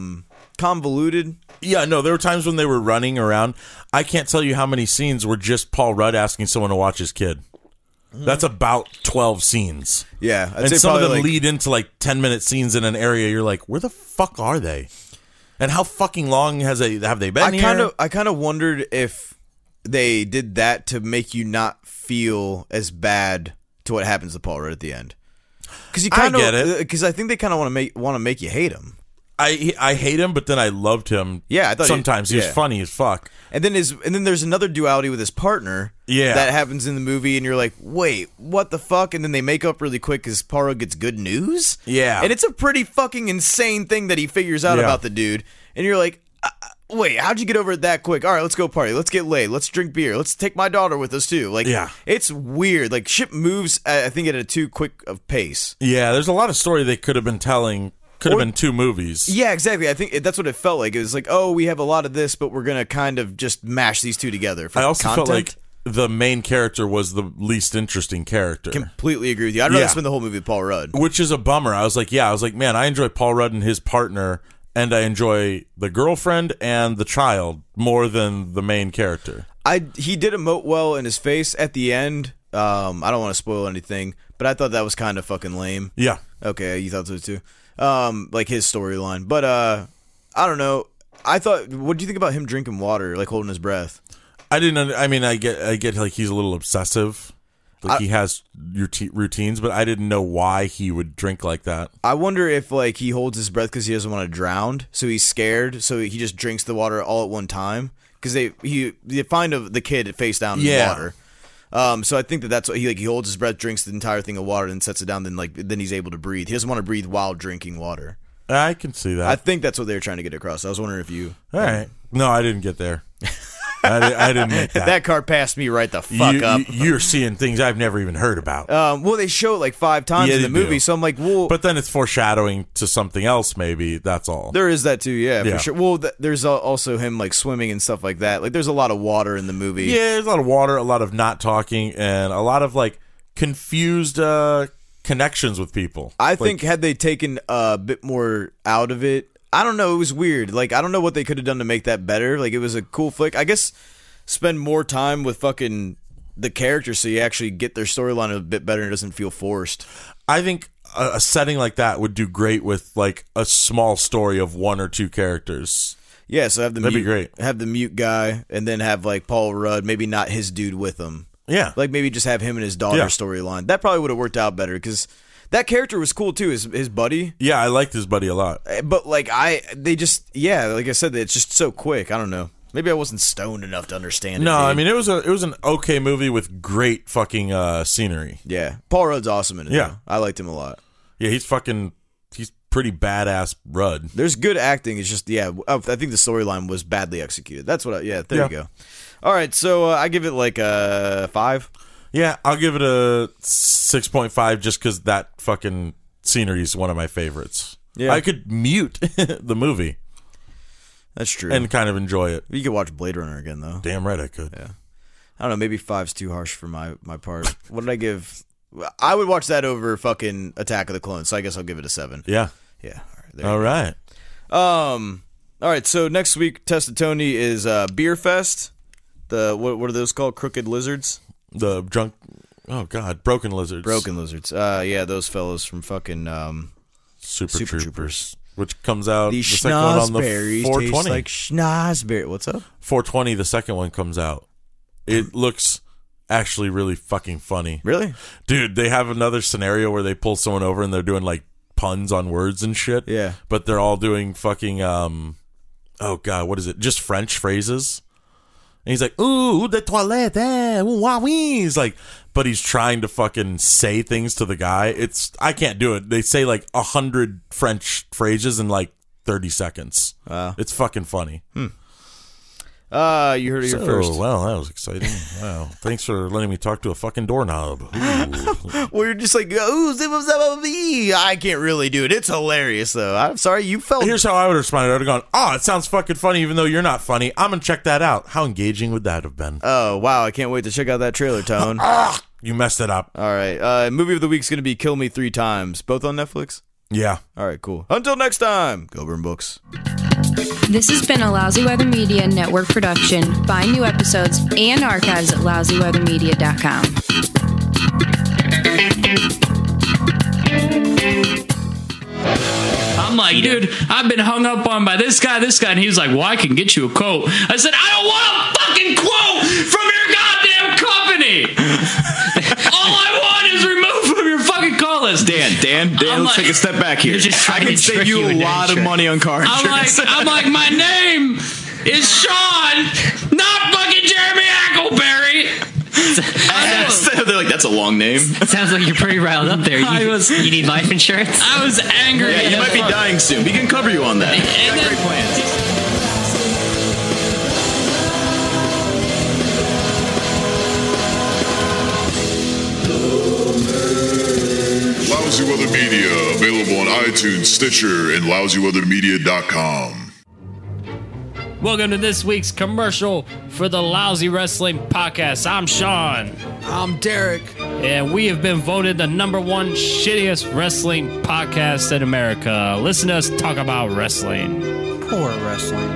convoluted.
Yeah, no, there were times when they were running around. I can't tell you how many scenes were just Paul Rudd asking someone to watch his kid. That's about 12 scenes.
Yeah, I'd
And
say
some of
probably,
them
like,
lead into like 10-minute scenes in an area. You're like, where the fuck are they? And how fucking long have they been here?
I kind of wondered if they did that to make you not feel as bad to what happens to Paul Rudd at the end. Because you
I
kind
get
of
it.
because I think they kind of want to make you hate him.
I hate him, but then I loved him.
Yeah, I thought
sometimes he was
yeah.
funny as fuck.
And then there's another duality with his partner.
Yeah.
That happens in the movie, and you're like, wait, what the fuck? And then they make up really quick because Poirot gets good news.
Yeah.
And it's a pretty fucking insane thing that he figures out
Yeah.
about the dude. And you're like, wait, how'd you get over it that quick? All right, let's go party. Let's get laid. Let's drink beer. Let's take my daughter with us too. Like,
Yeah.
it's weird. Like, shit moves, I think, at a too quick of pace.
Yeah, there's a lot of story they could have been telling. Could have been 2 movies.
Yeah, exactly. I think that's what it felt like. It was like, oh, we have a lot of this, but we're gonna kind of just mash these two together. For
I also
content.
felt like the main character was the least interesting character.
Completely agree with you. I'd rather
Yeah.
spend the whole movie with Paul Rudd.
Which is a bummer. I was like, man, I enjoy Paul Rudd and his partner, and I enjoy the girlfriend and the child more than the main character.
He did emote well in his face at the end. I don't want to spoil anything, but I thought that was kind of fucking lame.
Yeah.
Okay, you thought so too. Like his storyline, but I don't know. I thought, what do you think about him drinking water, like holding his breath?
I didn't. I mean, I get like he's a little obsessive. Like he has routines, but I didn't know why he would drink like that.
I wonder if like he holds his breath because he doesn't want to drown, so he's scared, so he just drinks the water all at one time. Because they find the kid face down in the water. So I think that's what he holds his breath, drinks the entire thing of water, and sets it down. Then he's able to breathe. He doesn't want to breathe while drinking water.
I can see that.
I think that's what they were trying to get across. I was wondering if you.
All right. No, I didn't get there. I didn't make that.
That car passed me right the fuck up.
You're seeing things I've never even heard about.
Well, they show it like 5 times in the movie,
do.
so I'm like, well.
But then it's foreshadowing to something else, maybe. That's all.
There is that too, yeah,
Yeah.
for sure. Well, there's also him like swimming and stuff like that. Like, there's a lot of water in the movie.
Yeah, there's a lot of water, a lot of not talking, and a lot of like confused connections with people.
I think had they taken a bit more out of it, I don't know, it was weird. Like, I don't know what they could have done to make that better. Like, it was a cool flick. I guess spend more time with fucking the characters so you actually get their storyline a bit better and it doesn't feel forced.
I think a setting like that would do great with like a small story of 1 or 2 characters.
Yeah, so have
That'd be great.
Have the mute guy, and then have like Paul Rudd, maybe not his dude with him.
Yeah.
Like, maybe just have him and his daughter storyline. That probably would have worked out better because that character was cool too, his buddy.
Yeah, I liked his buddy a lot.
But like like I said, it's just so quick. I don't know. Maybe I wasn't stoned enough to understand it.
No,
dude.
I mean it was an okay movie with great fucking scenery.
Yeah, Paul Rudd's awesome in it.
Yeah.
though. I liked him a lot.
Yeah, he's pretty badass Rudd.
There's good acting. It's just I think the storyline was badly executed. That's what. You go. All right, so I give it like a 5.
Yeah, I'll give it a 6.5 just because that fucking scenery is one of my favorites.
Yeah.
I could mute the movie
That's true.
and kind of enjoy it.
You could watch Blade Runner again though.
Damn right I could.
Yeah. I don't know. Maybe 5's too harsh for my part. What did I give? I would watch that over fucking Attack of the Clones. So I guess I'll give it a 7.
Yeah.
Yeah.
All right.
All right. So next week, Test of Tony is Beer Fest. The what are those called? Crooked Lizards.
The drunk. Oh God, Broken Lizards.
Broken Lizards. Yeah, those fellows from fucking
Super
Troopers.
Troopers. Which comes out
These
the second one on the
schnozberries
420.
taste like schnozberry. What's up?
420. The second one comes out. It looks actually really fucking funny.
Really?
Dude, they have another scenario where they pull someone over and they're doing like puns on words and shit.
Yeah.
But they're all doing fucking oh God, what is it? Just French phrases. And he's like, ooh, the toilette, ooh, wah, wee. He's like, but he's trying to fucking say things to the guy. I can't do it. They say like 100 French phrases in like 30 seconds.
Wow.
It's fucking funny.
You heard it here first.
Well, that was exciting. Wow. Thanks for letting me talk to a fucking doorknob. Ooh.
Well, you're just like, oh, I can't really do it. It's hilarious, though. I'm sorry, you felt.
Here's how I would have responded. I would have gone, oh, it sounds fucking funny even though you're not funny. I'm going to check that out. How engaging would that have been?
Oh, wow. I can't wait to check out that trailer, Tone.
You messed it up.
All right. Movie of the week's going to be Kill Me 3 Times. Both on Netflix?
Yeah.
All right, cool. Until next time, go burn books.
This has been a Lousy Weather Media Network production. Find new episodes and archives at lousyweathermedia.com.
I'm like, dude, I've been hung up on by this guy, and he was like, well, I can get you a quote. I said, I don't want a fucking quote from your goddamn company. All I want is removed from your fucking call list. listen.
Dan, let's take a step back here.
You're just
I
trying
can
to
save
trick
you
you
a
into
lot of
insurance.
money on car insurance.
I'm like, my name is Sean, not fucking Jeremy Ackleberry.
They're like, that's a long name.
Sounds like you're pretty riled up there. You need life insurance?
I was angry.
Yeah, you might be dying soon. We can cover you on that. We got great plans.
Lousy Weather Media, available on iTunes, Stitcher, and lousyweathermedia.com.
Welcome to this week's commercial for the Lousy Wrestling Podcast. I'm Sean.
I'm Derek.
And we have been voted the #1 shittiest wrestling podcast in America. Listen to us talk about wrestling.
Poor wrestling.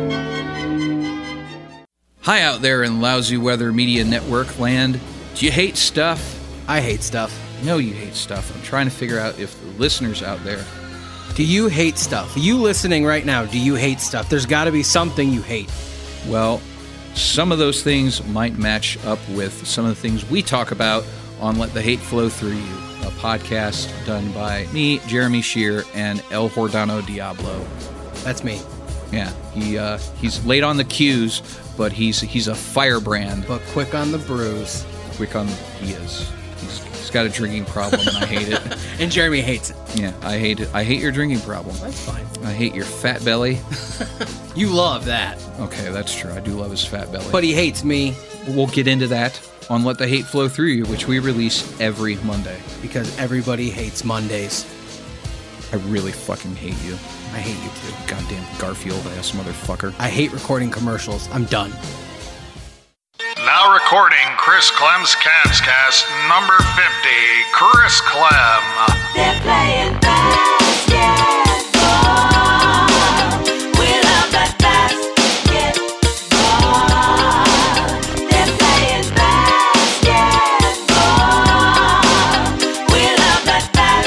Hi out there in Lousy Weather Media Network land. Do you hate stuff?
I hate stuff.
I know you hate stuff. I'm trying to figure out if the listeners out there.
Do you hate stuff? You listening right now, do you hate stuff? There's got to be something you hate.
Well, some of those things might match up with some of the things we talk about on Let the Hate Flow Through You, a podcast done by me, Jeremy Shear, and El Hordano Diablo.
That's me.
Yeah, he's late on the cues, but he's a firebrand.
But quick on the bruise.
He is. He's got a drinking problem, and I hate it.
And Jeremy hates it.
Yeah, I hate it. I hate your drinking problem.
That's fine.
I hate your fat belly.
You love that.
Okay, that's true. I do love his fat belly.
But he hates me.
We'll get into that on Let the Hate Flow Through You, which we release every Monday.
Because everybody hates Mondays.
I really fucking hate you.
I hate you too.
Goddamn Garfield-ass motherfucker.
I hate recording commercials. I'm done.
Now recording Chris Clem's Cavscast number 50. Chris Clem.
They're playing basketball. We love that basketball. They're playing basketball. We love that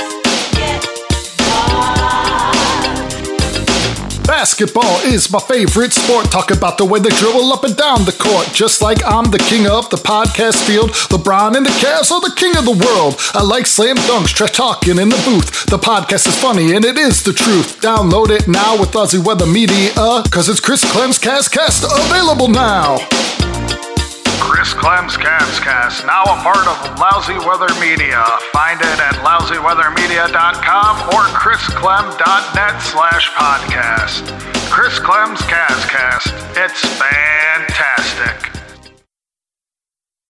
basketball.
Basketball is my favorite sport. Talk about the way they dribble up and down the court. Just like I'm the king of the podcast field. LeBron and the Cavs are the king of the world. I like slam dunks, trash talking in the booth. The podcast is funny and it is the truth. Download it now with Lousy Weather Media, cause it's Chris Clem's Cavscast, available now.
Chris Clem's Cavscast, now a part of Lousy Weather Media. Find it at lousyweathermedia.com or chrisclem.net/podcast. Chris Clem's Cavscast. It's fantastic.